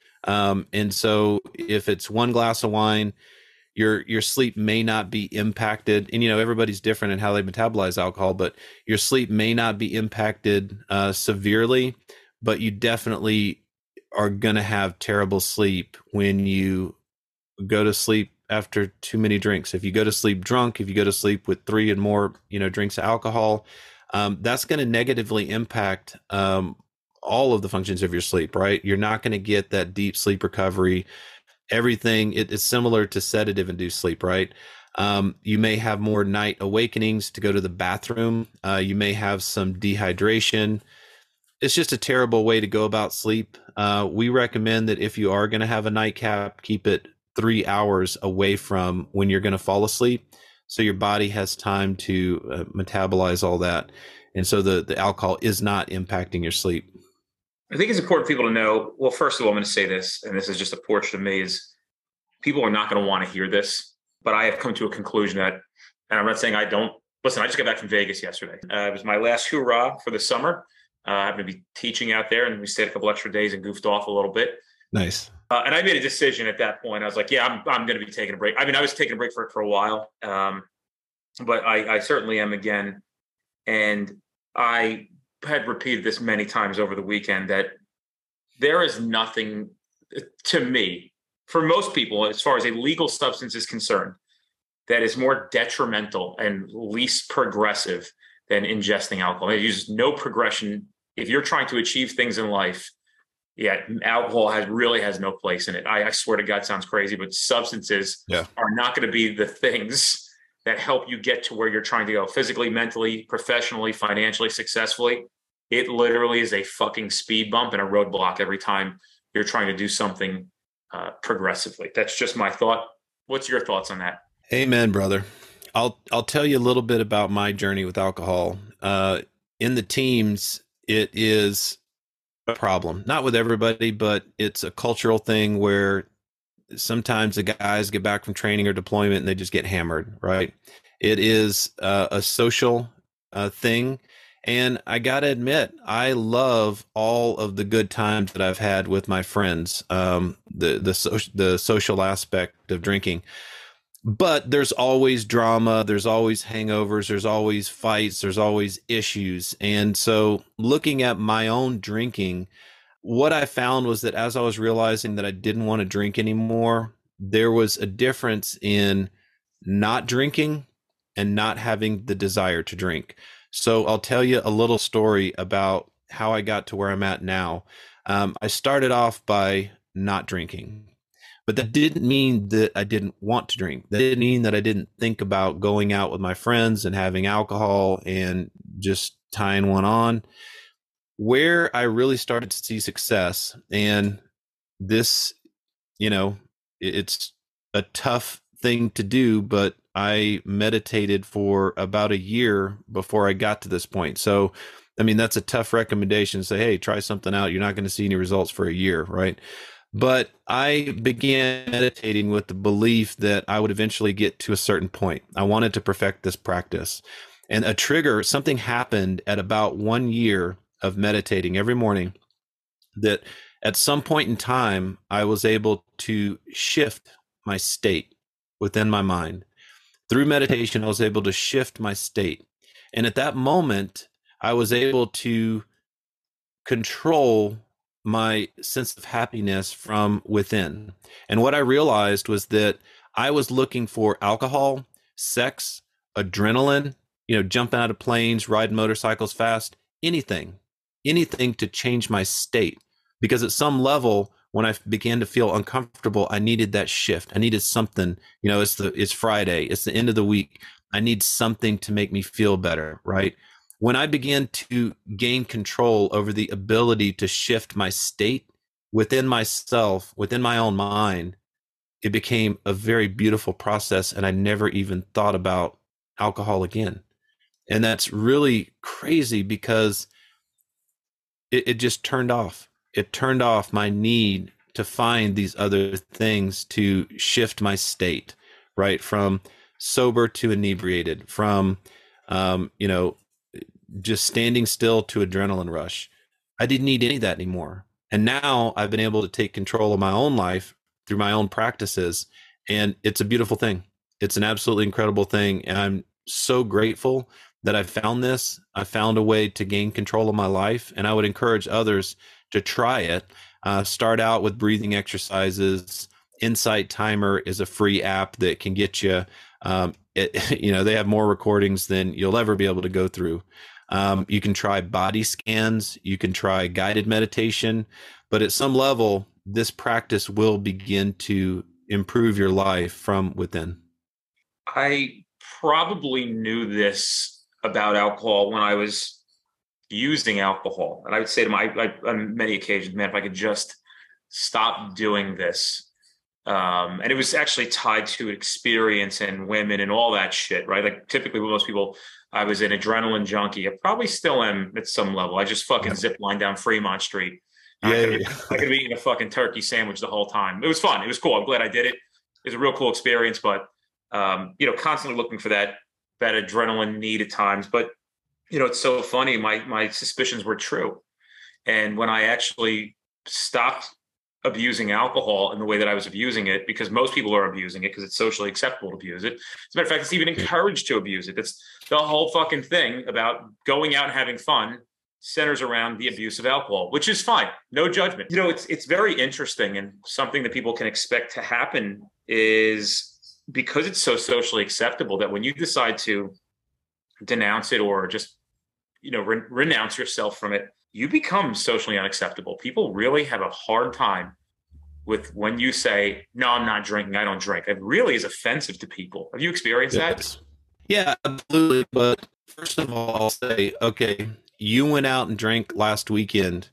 Um, and so, if it's one glass of wine, your your sleep may not be impacted. And you know, everybody's different in how they metabolize alcohol, but your sleep may not be impacted uh, severely. But you definitely are going to have terrible sleep when you go to sleep after too many drinks. If you go to sleep drunk, if you go to sleep with three and more, you know, drinks of alcohol, um, that's going to negatively impact um, all of the functions of your sleep, right? You're not going to get that deep sleep recovery. Everything it is similar to sedative induced sleep, right? Um, you may have more night awakenings to go to the bathroom. Uh, you may have some dehydration. It's just a terrible way to go about sleep. Uh, we recommend that if you are going to have a nightcap, keep it three hours away from when you're going to fall asleep, so your body has time to uh, metabolize all that, and so the the alcohol is not impacting your sleep. I think it's important for people to know. Well, first of all, I'm going to say this, and this is just a portion of me: is people are not going to want to hear this, but I have come to a conclusion that, and I'm not saying I don't listen. I just got back from Vegas yesterday. Uh, it was my last hoorah for the summer. Uh, I'm going to be teaching out there, and we stayed a couple extra days and goofed off a little bit. Nice. Uh, and I made a decision at that point. I was like, yeah, I'm I'm going to be taking a break. I mean, I was taking a break for for a while, um, but I, I certainly am again. And I had repeated this many times over the weekend that there is nothing to me, for most people, as far as a legal substance is concerned, that is more detrimental and least progressive than ingesting alcohol. There's no progression. If you're trying to achieve things in life, yeah, alcohol has really has no place in it. I, I swear to God, it sounds crazy, but substances yeah. are not going to be the things that help you get to where you're trying to go physically, mentally, professionally, financially, successfully. It literally is a fucking speed bump and a roadblock every time you're trying to do something uh, progressively. That's just my thought. What's your thoughts on that? Amen, brother. I'll I'll tell you a little bit about my journey with alcohol. Uh, in the teams, it is a problem. Not with everybody, but it's a cultural thing where sometimes the guys get back from training or deployment and they just get hammered, right? It is uh, a social uh, thing. And I got to admit, I love all of the good times that I've had with my friends, um, the, the, so, the social aspect of drinking. But there's always drama, there's always hangovers, there's always fights, there's always issues. And so looking at my own drinking, what I found was that as I was realizing that I didn't want to drink anymore, there was a difference in not drinking and not having the desire to drink. So I'll tell you a little story about how I got to where I'm at now. Um, I started off by not drinking. But that didn't mean that I didn't want to drink. That didn't mean that I didn't think about going out with my friends and having alcohol and just tying one on. Where I really started to see success, and this, you know, it's a tough thing to do, but I meditated for about a year before I got to this point. So, I mean, that's a tough recommendation to say, hey, try something out. You're not going to see any results for a year, right? But I began meditating with the belief that I would eventually get to a certain point. I wanted to perfect this practice. And a trigger, something happened at about one year of meditating every morning that at some point in time, I was able to shift my state within my mind. Through meditation, I was able to shift my state. And at that moment, I was able to control my sense of happiness from within. And what I realized was that I was looking for alcohol, sex, adrenaline, you know, jumping out of planes, riding motorcycles fast, anything, anything to change my state. Because at some level, when I began to feel uncomfortable, I needed that shift. I needed something, you know, it's the, it's Friday, it's the end of the week. I need something to make me feel better, right? When I began to gain control over the ability to shift my state within myself, within my own mind, it became a very beautiful process. And I never even thought about alcohol again. And that's really crazy because it, it just turned off. It turned off my need to find these other things to shift my state, right? From sober to inebriated, from, um, you know, just standing still to adrenaline rush. I didn't need any of that anymore. And now I've been able to take control of my own life through my own practices. And it's a beautiful thing. It's an absolutely incredible thing. And I'm so grateful that I found this. I found a way to gain control of my life. And I would encourage others to try it. Uh, start out with breathing exercises. Insight Timer is a free app that can get you, um, it, you know, they have more recordings than you'll ever be able to go through. Um, you can try body scans, you can try guided meditation, but at some level, this practice will begin to improve your life from within. I probably knew this about alcohol when I was using alcohol. And I would say to my, I, on many occasions, man, if I could just stop doing this. Um, and it was actually tied to experience and women and all that shit, right? Like typically with most people, I was an adrenaline junkie. I probably still am at some level. I just fucking yeah. zip line down Fremont Street. Yeah, I, could, yeah. I could be eating a fucking turkey sandwich the whole time. It was fun. It was cool. I'm glad I did it. It was a real cool experience, but, um, you know, constantly looking for that, that adrenaline need at times. But, you know, it's so funny. My, my suspicions were true. And when I actually stopped abusing alcohol in the way that I was abusing it, because most people are abusing it because it's socially acceptable to abuse it. As a matter of fact, it's even encouraged to abuse it. That's the whole fucking thing about going out and having fun centers around the abuse of alcohol, which is fine. No judgment. You know, it's it's very interesting, and something that people can expect to happen is because it's so socially acceptable that when you decide to denounce it or just, you know, re- renounce yourself from it, you become socially unacceptable. People really have a hard time with when you say, no, I'm not drinking, I don't drink. It really is offensive to people. Have you experienced Yes. that? Yeah, absolutely. But first of all, I'll say, okay, you went out and drank last weekend.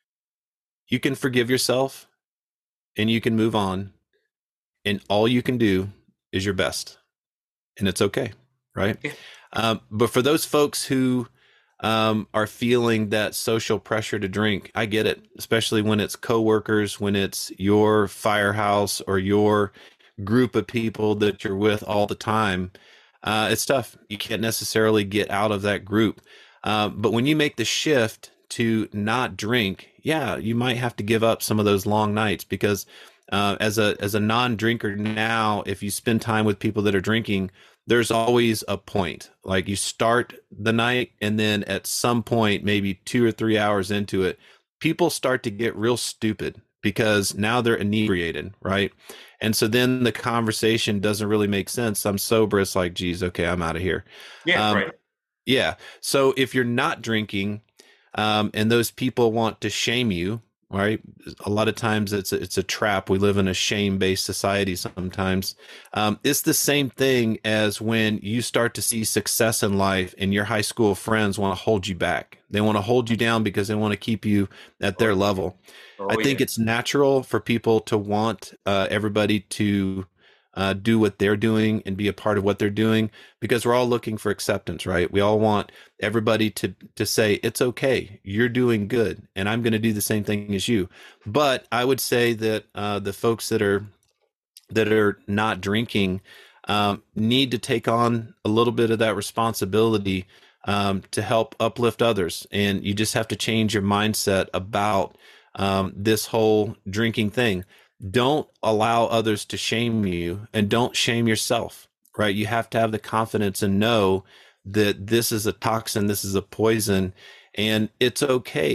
You can forgive yourself and you can move on. And all you can do is your best. And it's okay, right? Yeah. Um, but for those folks who um, are feeling that social pressure to drink, I get it, especially when it's coworkers, when it's your firehouse or your group of people that you're with all the time. Uh, it's tough. You can't necessarily get out of that group. Uh, but when you make the shift to not drink, yeah, you might have to give up some of those long nights because uh, as a as a non-drinker now, if you spend time with people that are drinking, there's always a point. Like you start the night and then at some point, maybe two or three hours into it, people start to get real stupid because now they're inebriated, right? And so then the conversation doesn't really make sense. I'm sober. It's like, geez, okay, I'm out of here. Yeah, um, right. Yeah. So if you're not drinking um, and those people want to shame you, right? A lot of times it's a, it's a trap. We live in a shame-based society sometimes. Um, it's the same thing as when you start to see success in life and your high school friends want to hold you back. They want to hold you down because they want to keep you at their level. Oh, I think yeah. it's natural for people to want uh, everybody to uh, do what they're doing and be a part of what they're doing because we're all looking for acceptance, right? We all want everybody to to say, it's okay, you're doing good, and I'm going to do the same thing as you. But I would say that uh, the folks that are that are not drinking um, need to take on a little bit of that responsibility um, to help uplift others. And you just have to change your mindset about um, this whole drinking thing. Don't allow others to shame you and don't shame yourself, right? You have to have the confidence and know that this is a toxin, this is a poison, and it's okay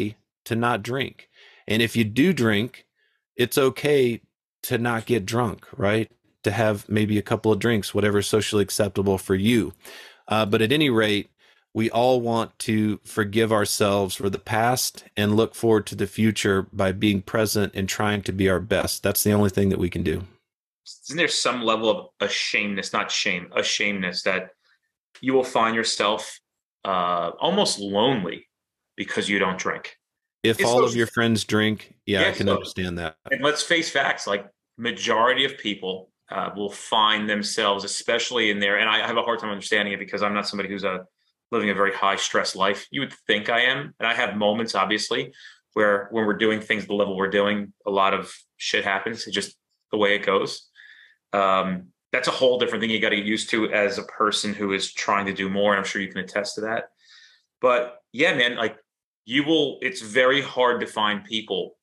to not drink. And if you do drink, it's okay to not get drunk, right? To have maybe a couple of drinks, whatever is socially acceptable for you. Uh, but at any rate, we all want to forgive ourselves for the past and look forward to the future by being present and trying to be our best. That's the only thing that we can do. Isn't there some level of ashamedness, not shame, ashamedness, that you will find yourself uh, almost lonely because you don't drink? If It's all those- of your friends drink, yeah, Yeah, I can so- understand that. And let's face facts, like majority of people uh, will find themselves, especially in there. And I have a hard time understanding it because I'm not somebody who's a, living a very high stress life. You would think I am. And I have moments, obviously, where when we're doing things the level we're doing, a lot of shit happens. It's just the way it goes. Um, that's a whole different thing you got to get used to as a person who is trying to do more. And I'm sure you can attest to that. But yeah, man, like you will, it's very hard to find people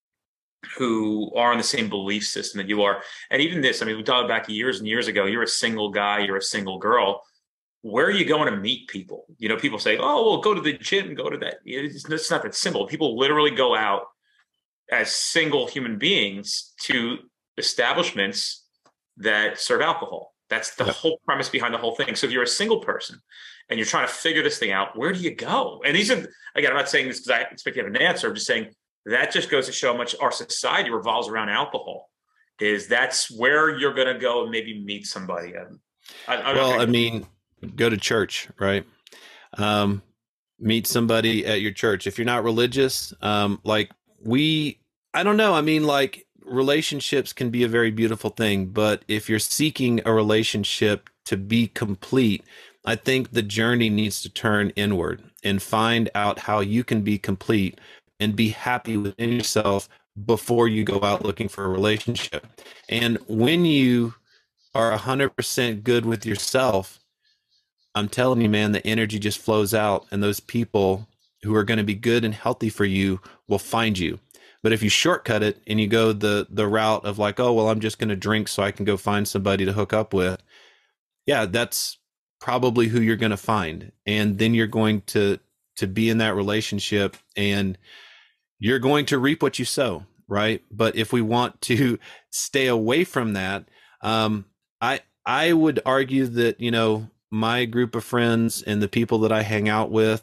who are on the same belief system that you are. And even this, I mean, we talked back years and years ago, you're a single guy, you're a single girl. Where are you going to meet people? You know, people say, oh, well, go to the gym, go to that. It's, it's not that simple. People literally go out as single human beings to establishments that serve alcohol. That's the Yeah. whole premise behind the whole thing. So if you're a single person and you're trying to figure this thing out, where do you go? And these are, again, I'm not saying this because I expect you to have an answer. I'm just saying that just goes to show how much our society revolves around alcohol. Is that's where you're going to go and maybe meet somebody. I, I, Well, okay. I mean, go to church, right? Um, meet somebody at your church. If you're not religious, um, like we, I don't know. I mean, like relationships can be a very beautiful thing, but if you're seeking a relationship to be complete, I think the journey needs to turn inward and find out how you can be complete and be happy within yourself before you go out looking for a relationship. And when you are one hundred percent good with yourself, I'm telling you, man, the energy just flows out, and those people who are going to be good and healthy for you will find you. But if you shortcut it and you go the the route of like, oh, well, I'm just going to drink so I can go find somebody to hook up with, yeah, that's probably who you're going to find. And then you're going to to be in that relationship and you're going to reap what you sow, right? But if we want to stay away from that, um, I I would argue that, you know, my group of friends and the people that I hang out with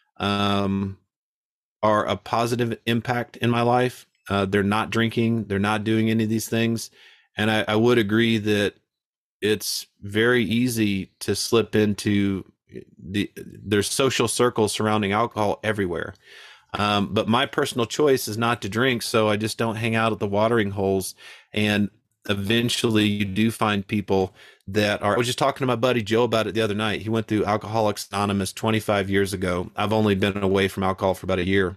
um, are a positive impact in my life. Uh, they're not drinking. They're not doing any of these things. And I, I would agree that it's very easy to slip into the, there's social circles surrounding alcohol everywhere. Um, but my personal choice is not to drink. So I just don't hang out at the watering holes. And eventually you do find people that are, I was just talking to my buddy Joe about it the other night. He went through Alcoholics Anonymous twenty-five years ago. I've only been away from alcohol for about a year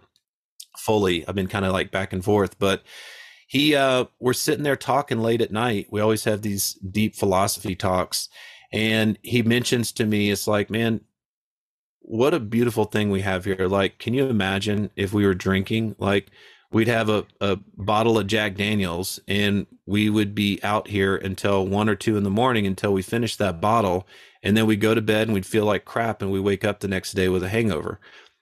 fully. I've been kind of like back and forth, but he, uh, we're sitting there talking late at night. We always have these deep philosophy talks. And he mentions to me, it's like, man, what a beautiful thing we have here. Like, can you imagine if we were drinking? Like, we'd have a, a bottle of Jack Daniels and we would be out here until one or two in the morning until we finished that bottle. And then we'd go to bed and we'd feel like crap and we wake up the next day with a hangover.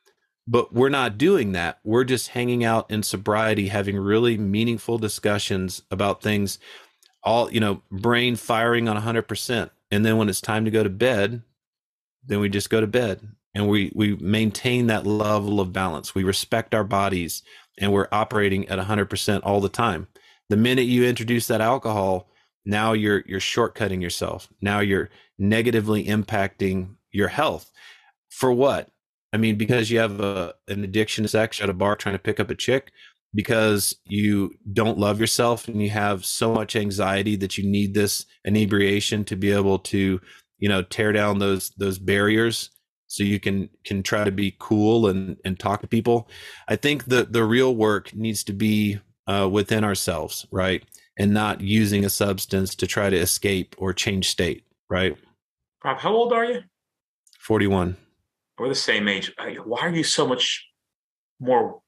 But we're not doing that. We're just hanging out in sobriety, having really meaningful discussions about things, all, you know, brain firing on one hundred percent. And then when it's time to go to bed, then we just go to bed. And we, we maintain that level of balance. We respect our bodies and we're operating at one hundred percent all the time. The minute you introduce that alcohol, now you're you're shortcutting yourself. Now you're negatively impacting your health. For what? I mean, because you have a, an addiction to sex at a bar trying to pick up a chick, because you don't love yourself and you have so much anxiety that you need this inebriation to be able to, you know, tear down those those barriers so you can can try to be cool and and talk to people. I think the the real work needs to be uh, within ourselves, right? And not using a substance to try to escape or change state, right? Rob, how old are you? forty-one. We're the same age. Why are you so much more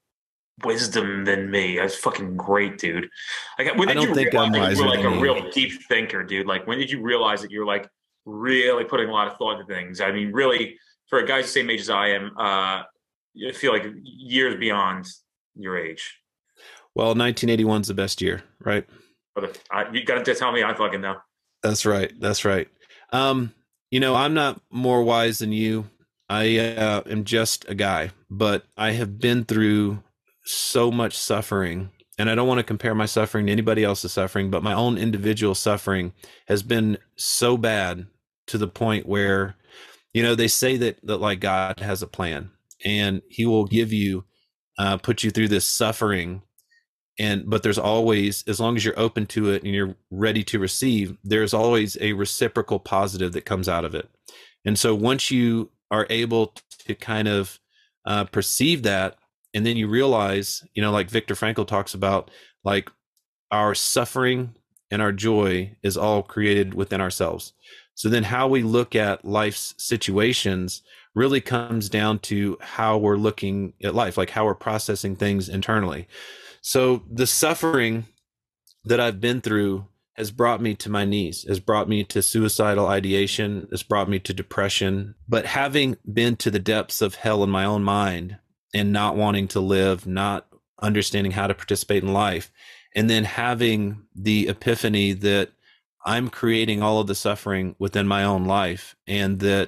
wisdom than me? That's fucking great, dude. Like, when did I don't you think realize I'm that you wiser were like than a you. real deep thinker, dude? Like, when did you realize that you're like really putting a lot of thought into things? I mean, really, for a guy the same age as I am, uh, I feel like years beyond your age? Well, nineteen eighty-one is the best year, right? Brother, I, you got to tell me I fucking know. That's right. That's right. Um, you know, I'm not more wise than you. I uh, am just a guy, but I have been through so much suffering, and I don't want to compare my suffering to anybody else's suffering, but my own individual suffering has been so bad to the point where, you know, they say that, that like God has a plan and he will give you, uh, put you through this suffering. And, but there's always, as long as you're open to it and you're ready to receive, there's always a reciprocal positive that comes out of it. And so once you are able to kind of uh, perceive that, and then you realize, you know, like Viktor Frankl talks about, like our suffering and our joy is all created within ourselves. So then how we look at life's situations really comes down to how we're looking at life, like how we're processing things internally. So the suffering that I've been through has brought me to my knees, has brought me to suicidal ideation, has brought me to depression. But having been to the depths of hell in my own mind and not wanting to live, not understanding how to participate in life, and then having the epiphany that I'm creating all of the suffering within my own life, and that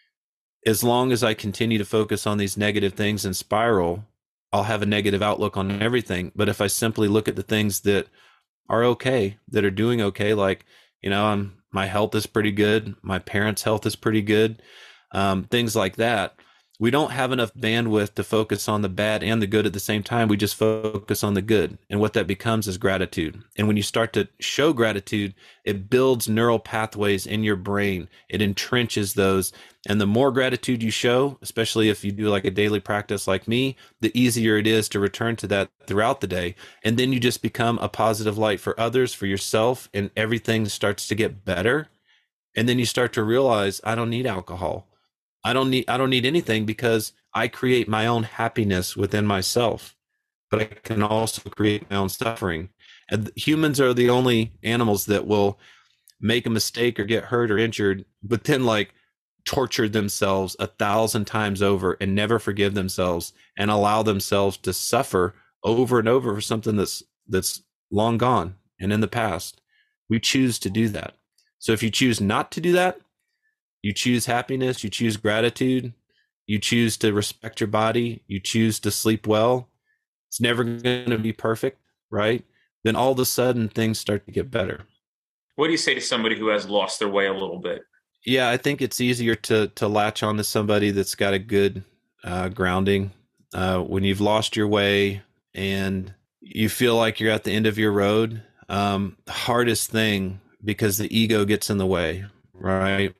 as long as I continue to focus on these negative things and spiral, I'll have a negative outlook on everything. But if I simply look at the things that are okay, that are doing okay, like, you know, I'm, my health is pretty good, my parents' health is pretty good, um, things like that. We don't have enough bandwidth to focus on the bad and the good at the same time. We just focus on the good. And what that becomes is gratitude. And when you start to show gratitude, it builds neural pathways in your brain. It entrenches those. And the more gratitude you show, especially if you do like a daily practice like me, the easier it is to return to that throughout the day. And then you just become a positive light for others, for yourself, and everything starts to get better. And then you start to realize, I don't need alcohol. I don't need I don't need anything, because I create my own happiness within myself, but I can also create my own suffering. And humans are the only animals that will make a mistake or get hurt or injured, but then like torture themselves a thousand times over and never forgive themselves and allow themselves to suffer over and over for something that's that's long gone and in the past. We choose to do that. So if you choose not to do that, you choose happiness, you choose gratitude, you choose to respect your body, you choose to sleep well. It's never going to be perfect, right? Then all of a sudden things start to get better. What do you say to somebody who has lost their way a little bit? Yeah, I think it's easier to to latch on to somebody that's got a good uh, grounding. Uh, when you've lost your way and you feel like you're at the end of your road, um, the hardest thing, because the ego gets in the way, right?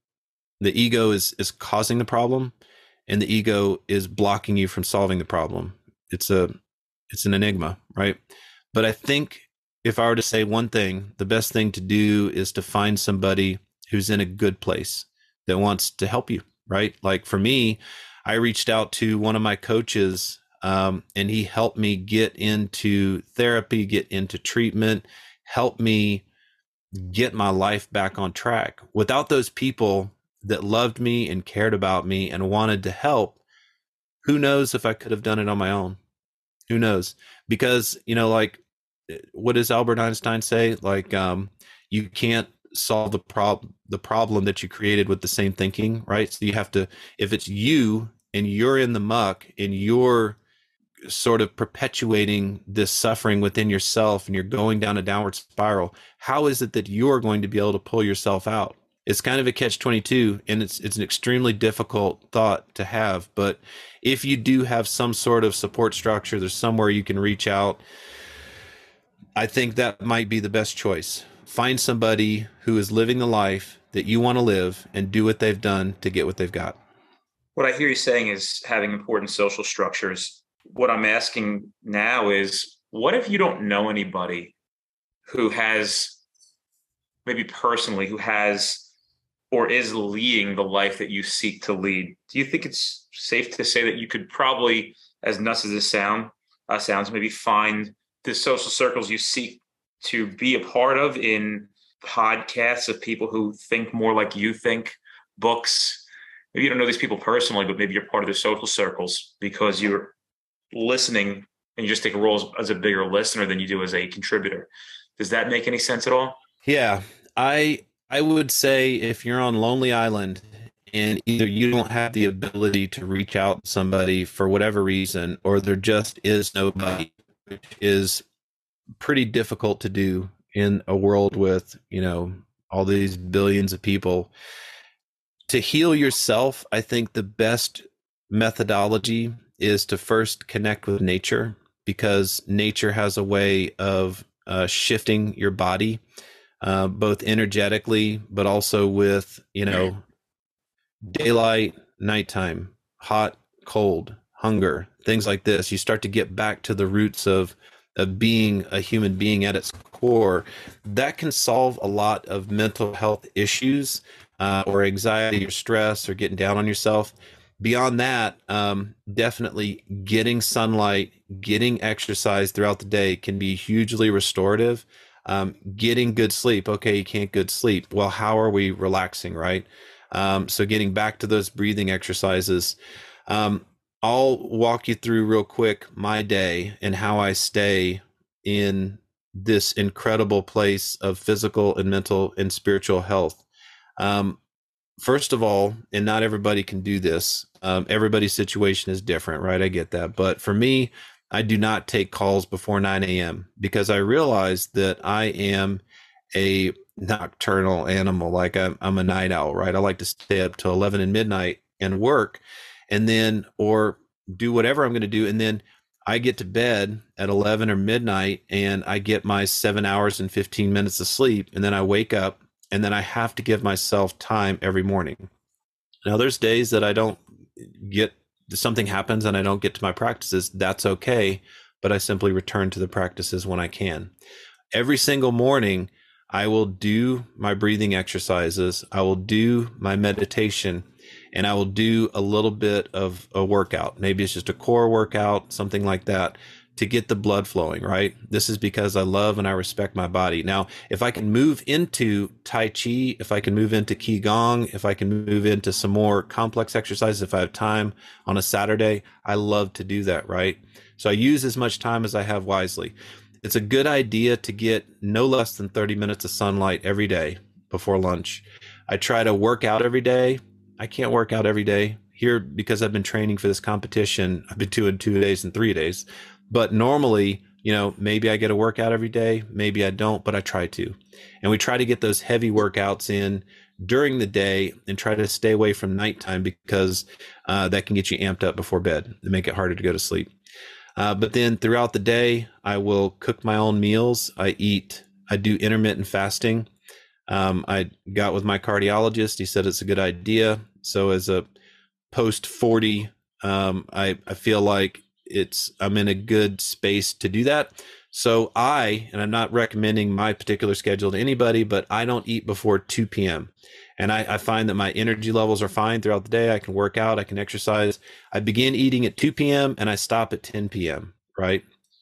The ego is is causing the problem, and the ego is blocking you from solving the problem. It's a it's an enigma, right? But I think if I were to say one thing, the best thing to do is to find somebody who's in a good place that wants to help you, right? Like for me, I reached out to one of my coaches, um, and he helped me get into therapy, get into treatment, help me get my life back on track. Without those people that loved me and cared about me and wanted to help, who knows if I could have done it on my own? Who knows? Because, you know, like, what does Albert Einstein say? Like, um, you can't solve the problem, the problem that you created with the same thinking, right? So you have to, if it's you and you're in the muck and you're sort of perpetuating this suffering within yourself and you're going down a downward spiral, how is it that you're going to be able to pull yourself out? It's kind of a catch twenty-two, and it's it's an extremely difficult thought to have. But if you do have some sort of support structure, there's somewhere you can reach out, I think that might be the best choice. Find somebody who is living the life that you want to live and do what they've done to get what they've got. What I hear you saying is having important social structures. What I'm asking now is, what if you don't know anybody who has, maybe personally, who has or is leading the life that you seek to lead? Do you think it's safe to say that you could probably, as nuts as this sound uh, sounds, maybe find the social circles you seek to be a part of in podcasts of people who think more like you think, books? Maybe you don't know these people personally, but maybe you're part of their social circles because you're listening and you just take a role as, as a bigger listener than you do as a contributor. Does that make any sense at all? Yeah, I I would say if you're on Lonely Island and either you don't have the ability to reach out to somebody for whatever reason, or there just is nobody, which is pretty difficult to do in a world with, you know, all these billions of people. To heal yourself, I think the best methodology is to first connect with nature, because nature has a way of uh, shifting your body, uh, both energetically, but also with, you know, daylight, nighttime, hot, cold, hunger, things like this. You start to get back to the roots of of being a human being at its core. That can solve a lot of mental health issues, uh, or anxiety or stress or getting down on yourself. Beyond that, um, definitely getting sunlight, getting exercise throughout the day can be hugely restorative. Um, getting good sleep. Okay, you can't good sleep. Well, how are we relaxing, right? Um, so getting back to those breathing exercises. Um, I'll walk you through real quick my day and how I stay in this incredible place of physical and mental and spiritual health. Um, first of all, and not everybody can do this. Um, everybody's situation is different, right? I get that. But for me, I do not take calls before nine a.m. because I realize that I am a nocturnal animal. Like I'm, I'm a night owl, right? I like to stay up till eleven and midnight and work, and then, or do whatever I'm going to do. And then I get to bed at eleven or midnight and I get my seven hours and fifteen minutes of sleep. And then I wake up, and then I have to give myself time every morning. Now there's days that I don't get, something happens and I don't get to my practices. That's okay. But I simply return to the practices when I can. Every single morning, I will do my breathing exercises. I will do my meditation, and I will do a little bit of a workout. Maybe it's just a core workout, something like that, to get the blood flowing, right? This is because I love and I respect my body. Now, if I can move into Tai Chi, if I can move into Qigong, if I can move into some more complex exercises, if I have time on a Saturday, I love to do that, right? So I use as much time as I have wisely. It's a good idea to get no less than thirty minutes of sunlight every day before lunch. I try to work out every day. I can't work out every day here because I've been training for this competition. I've been doing two days and three days. But normally, you know, maybe I get a workout every day, maybe I don't, but I try to. And we try to get those heavy workouts in during the day and try to stay away from nighttime, because uh, that can get you amped up before bed and make it harder to go to sleep. Uh, but then throughout the day, I will cook my own meals. I eat, I do intermittent fasting. Um, I got with my cardiologist. He said it's a good idea. So as a post forty, um, I, I feel like it's, I'm in a good space to do that. So I, and I'm not recommending my particular schedule to anybody, but I don't eat before two p.m. And I, I find that my energy levels are fine throughout the day. I can work out, I can exercise. I begin eating at two p.m. and I stop at ten p.m., right?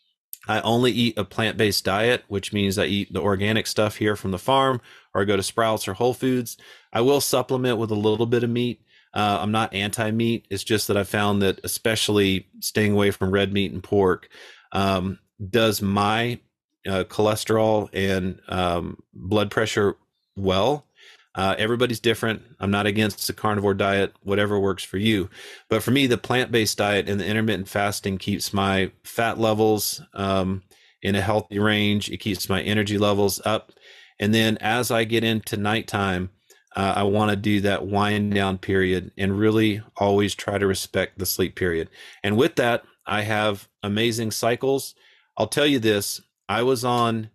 I only eat a plant-based diet, which means I eat the organic stuff here from the farm, or I go to Sprouts or Whole Foods. I will supplement with a little bit of meat. Uh, I'm not anti-meat. It's just that I found that especially staying away from red meat and pork um, does my uh, cholesterol and um, blood pressure well. Uh, everybody's different. I'm not against the carnivore diet, whatever works for you. But for me, the plant-based diet and the intermittent fasting keeps my fat levels um, in a healthy range. It keeps my energy levels up. And then as I get into nighttime, uh, I want to do that wind down period and really always try to respect the sleep period. And with that, I have amazing cycles. I'll tell you this, I was on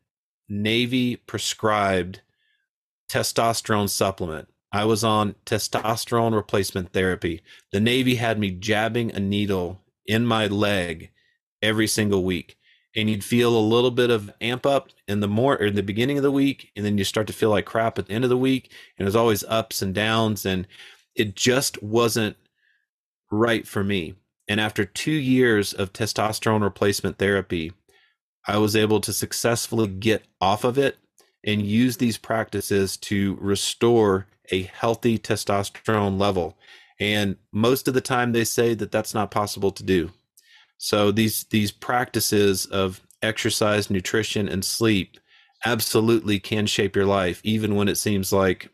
Navy prescribed testosterone supplement. I was on testosterone replacement therapy. The Navy had me jabbing a needle in my leg every single week. And you'd feel a little bit of amp up in the more or in the beginning of the week, and then you start to feel like crap at the end of the week. And there's always ups and downs, and it just wasn't right for me. And after two years of testosterone replacement therapy, I was able to successfully get off of it and use these practices to restore a healthy testosterone level. And most of the time they say that that's not possible to do. So these these practices of exercise, nutrition, and sleep absolutely can shape your life, even when it seems like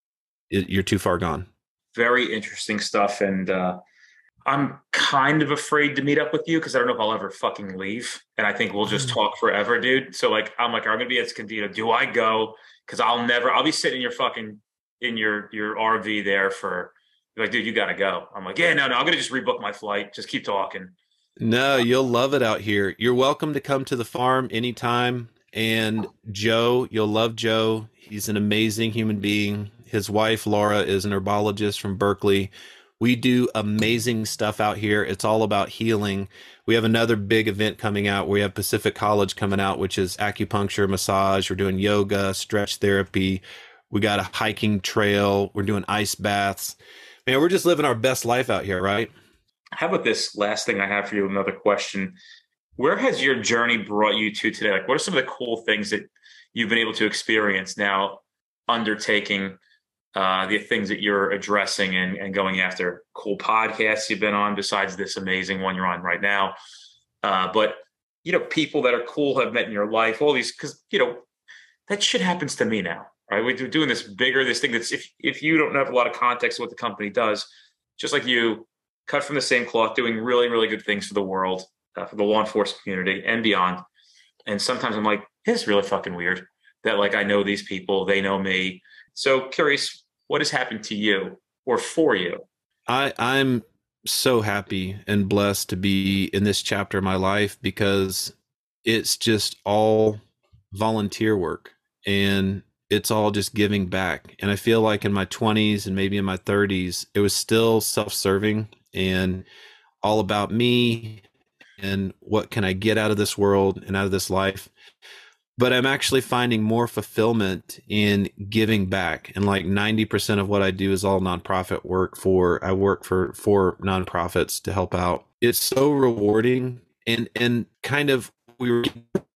it, you're too far gone. Very interesting stuff. And uh, I'm kind of afraid to meet up with you because I don't know if I'll ever fucking leave. And I think we'll just talk forever, dude. So like, I'm like, I'm going to be at Escondido. Do I go? Because I'll never, I'll be sitting in your fucking, in your, your R V there for, like, dude, you got to go. I'm like, yeah, no, no, I'm going to just rebook my flight. Just keep talking. No, you'll love it out here. You're welcome to come to the farm anytime. And Joe, you'll love Joe. He's an amazing human being. His wife, Laura, is an herbologist from Berkeley. We do amazing stuff out here. It's all about healing. We have another big event coming out. We have Pacific College coming out, which is acupuncture, massage. We're doing yoga, stretch therapy. We got a hiking trail. We're doing ice baths. Man, we're just living our best life out here, right? How about this last thing I have for you? Another question. Where has your journey brought you to today? Like, what are some of the cool things that you've been able to experience now undertaking uh, the things that you're addressing and, and going after? Cool podcasts you've been on besides this amazing one you're on right now. Uh, but, you know, people that are cool have met in your life, all these, because, you know, that shit happens to me now, right? We're doing this bigger, this thing that's, if, if you don't have a lot of context of what the company does, just like you, cut from the same cloth, doing really, really good things for the world, uh, for the law enforcement community and beyond. And sometimes I'm like, it's really fucking weird that, like, I know these people, they know me. So curious, what has happened to you or for you? I, I'm so happy and blessed to be in this chapter of my life because it's just all volunteer work and it's all just giving back. And I feel like in my twenties and maybe in my thirties, it was still self-serving and all about me and what can I get out of this world and out of this life. But I'm actually finding more fulfillment in giving back. And like ninety percent of what I do is all nonprofit work for, I work for four nonprofits to help out. It's so rewarding and, and kind of we were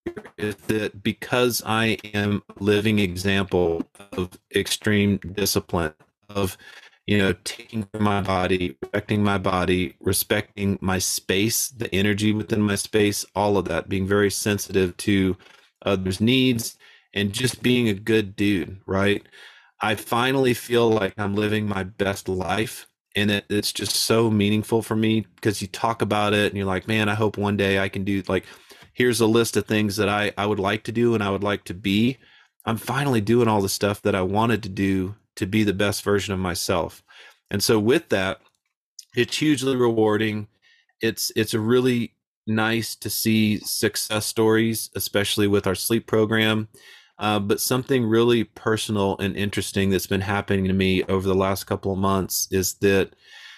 is that because I am a living example of extreme discipline, of, you know, taking care of my body, respecting my body, respecting my space, the energy within my space, all of that, being very sensitive to others' needs and just being a good dude, right? I finally feel like I'm living my best life. And it, it's just so meaningful for me because you talk about it and you're like, man, I hope one day I can do, like, here's a list of things that I, I would like to do and I would like to be. I'm finally doing all the stuff that I wanted to do to be the best version of myself. And so with that, it's hugely rewarding. It's, it's really nice to see success stories, especially with our sleep program. Uh, but something really personal and interesting that's been happening to me over the last couple of months is that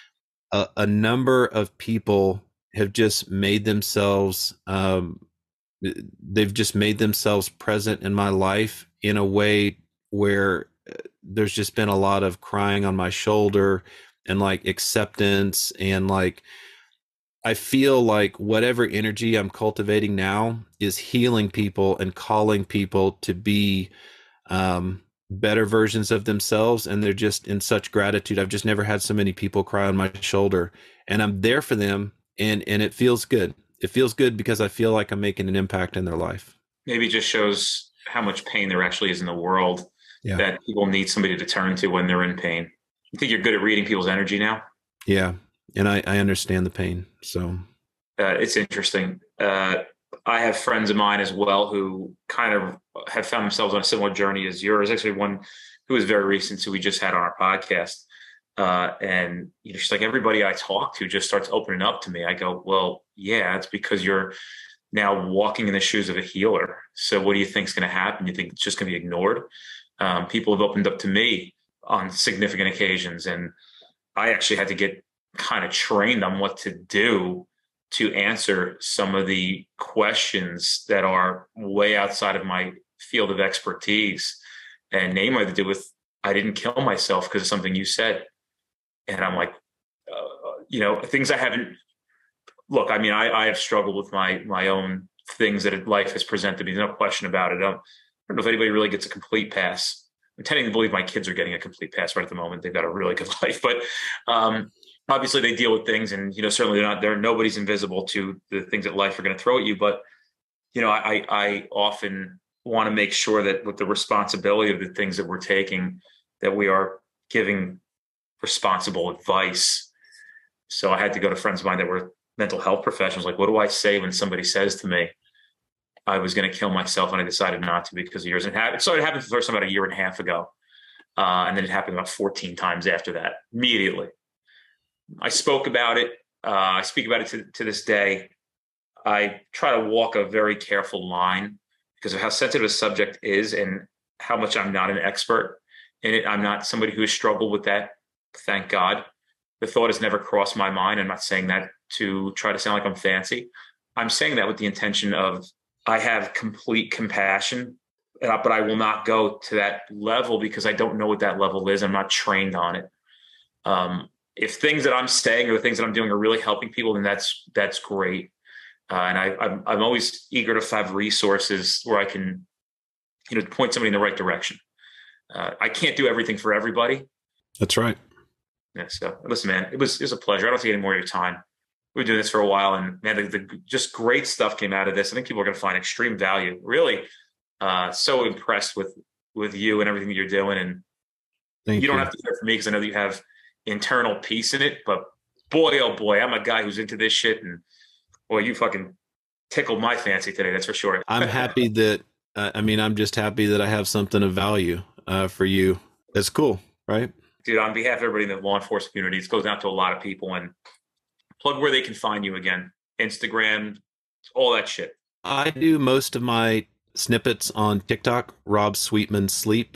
a, a number of people have just made themselves, um, they've just made themselves present in my life in a way where there's just been a lot of crying on my shoulder and like acceptance. And like, I feel like whatever energy I'm cultivating now is healing people and calling people to be um, better versions of themselves. And they're just in such gratitude. I've just never had so many people cry on my shoulder and I'm there for them. And, and it feels good. It feels good because I feel like I'm making an impact in their life. Maybe it just shows how much pain there actually is in the world, yeah, that people need somebody to turn to when they're in pain. You think you're good at reading people's energy now? Yeah. And I, I understand the pain. So uh, it's interesting. Uh, I have friends of mine as well who kind of have found themselves on a similar journey as yours. Actually, one who was very recent, who we just had on our podcast. Uh, and you know, she's like, everybody I talk to just starts opening up to me. I go, well, yeah, it's because you're now walking in the shoes of a healer. So what do you think is going to happen? You think it's just going to be ignored? Um, people have opened up to me on significant occasions. And I actually had to get kind of trained on what to do to answer some of the questions that are way outside of my field of expertise. And namely to do with, I didn't kill myself because of something you said. And I'm like, uh, you know, things I haven't, look, I mean, I, I have struggled with my, my own things that life has presented me. There's no question about it. I don't, I don't know if anybody really gets a complete pass. I'm tending to believe my kids are getting a complete pass right at the moment. They've got a really good life, but, um, obviously they deal with things, and you know certainly they're not. They're nobody's invisible to the things that life are going to throw at you. But you know, I I often want to make sure that with the responsibility of the things that we're taking, that we are giving responsible advice. So I had to go to friends of mine that were mental health professionals. Like, what do I say when somebody says to me, I was going to kill myself, and I decided not to because of years. And it started happening for the first time about a year and a half ago. Uh, and then it happened about fourteen times after that, immediately. I spoke about it. Uh, I speak about it to, to this day. I try to walk a very careful line because of how sensitive a subject is and how much I'm not an expert in it. I'm not somebody who has struggled with that. Thank God. The thought has never crossed my mind. I'm not saying that to try to sound like I'm fancy. I'm saying that with the intention of I have complete compassion, uh, but I will not go to that level because I don't know what that level is. I'm not trained on it. Um, if things that I'm saying or the things that I'm doing are really helping people, then that's that's great. Uh, and I, I'm I'm always eager to have resources where I can, you know, point somebody in the right direction. Uh, I can't do everything for everybody. That's right. Yeah. So listen, man, it was it was a pleasure. I don't take any more of your time. We were doing this for a while, and man, the, the just great stuff came out of this. I think people are going to find extreme value. Really, uh, so impressed with with you and everything that you're doing. And Thank you don't you. have to hear from me because I know that you have internal peace in it. But boy, oh boy, I'm a guy who's into this shit, and boy, you fucking tickled my fancy today. That's for sure. I'm happy that. Uh, I mean, I'm just happy that I have something of value uh, for you. It's cool, right? Dude, on behalf of everybody in the law enforcement community, this goes out to a lot of people, and plug where they can find you again. Instagram, all that shit. I do most of my snippets on TikTok, Rob Sweetman Sleep.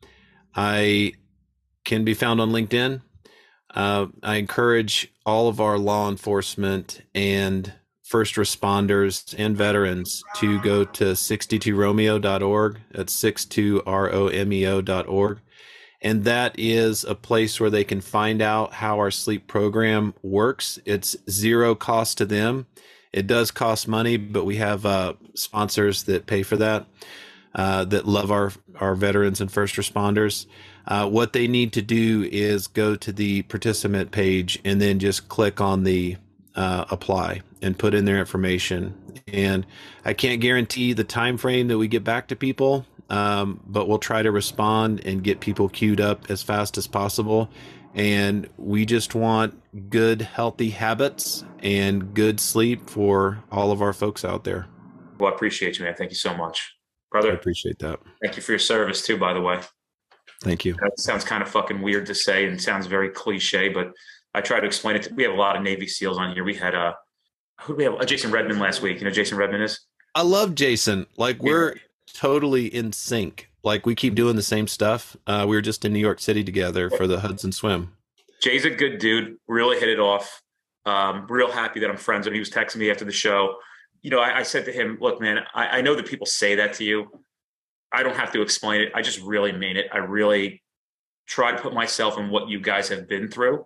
I can be found on LinkedIn. Uh, I encourage all of our law enforcement and first responders and veterans to go to sixty-two romeo dot org. That's sixty-two R O M E O dot org. And that is a place where they can find out how our sleep program works. It's zero cost to them. It does cost money, but we have uh, sponsors that pay for that, uh, that love our, our veterans and first responders. Uh, what they need to do is go to the participant page and then just click on the uh, apply and put in their information. And I can't guarantee the time frame that we get back to people. Um, but we'll try to respond and get people queued up as fast as possible. And we just want good, healthy habits and good sleep for all of our folks out there. Well, I appreciate you, man. Thank you so much. Brother, I appreciate that. Thank you for your service too, by the way. Thank you. That sounds kind of fucking weird to say and sounds very cliche, but I try to explain it. To, we have a lot of Navy SEALs on here. We had uh, who do we have? Uh, Jason Redman last week. You know who Jason Redman is? I love Jason. Like we're totally in sync. Like we keep doing the same stuff. Uh, we were just in New York City together for the Hudson Swim. Jay's a good dude. Really hit it off. Um, real happy that I'm friends with him. He was texting me after the show. You know, I, I said to him, look, man, I, I know that people say that to you. I don't have to explain it. I just really mean it. I really try to put myself in what you guys have been through.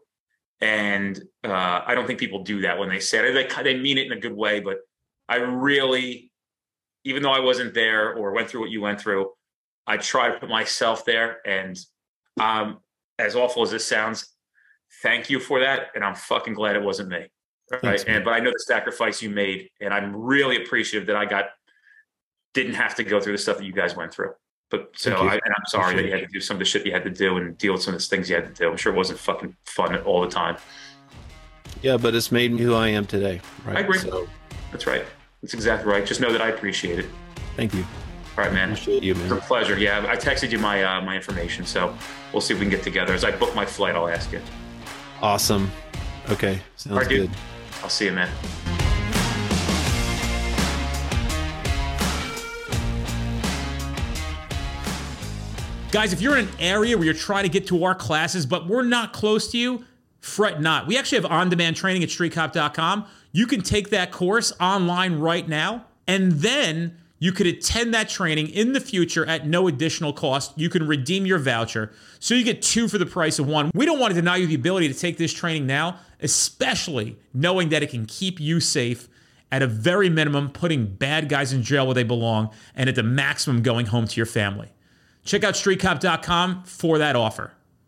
And uh, I don't think people do that when they say it. They, they mean it in a good way, but I really, even though I wasn't there or went through what you went through, I try to put myself there. And um, as awful as this sounds, thank you for that. And I'm fucking glad it wasn't me. Right. Thanks, and, but I know the sacrifice you made, and I'm really appreciative that I got, didn't have to go through the stuff that you guys went through. But so, I, and I'm sorry Appreciate that you had to do some of the shit you had to do and deal with some of the things you had to do. I'm sure it wasn't fucking fun all the time. Yeah, but it's made me who I am today. Right? I agree. So, That's right. That's exactly right. Just know that I appreciate it. thank you. All right, man. Appreciate you, man. It's a pleasure. Yeah, I texted you my uh, my information, so we'll see if we can get together. As I book my flight, I'll ask you. Awesome. Okay, sounds All right, dude. good. I'll see you, man. Guys, if you're in an area where you're trying to get to our classes, but we're not close to you, fret not. We actually have on-demand training at street cop dot com. You can take that course online right now, and then you could attend that training in the future at no additional cost. You can redeem your voucher, so you get two for the price of one. We don't want to deny you the ability to take this training now, especially knowing that it can keep you safe at a very minimum, putting bad guys in jail where they belong, and at the maximum, going home to your family. Check out street cop dot com for that offer.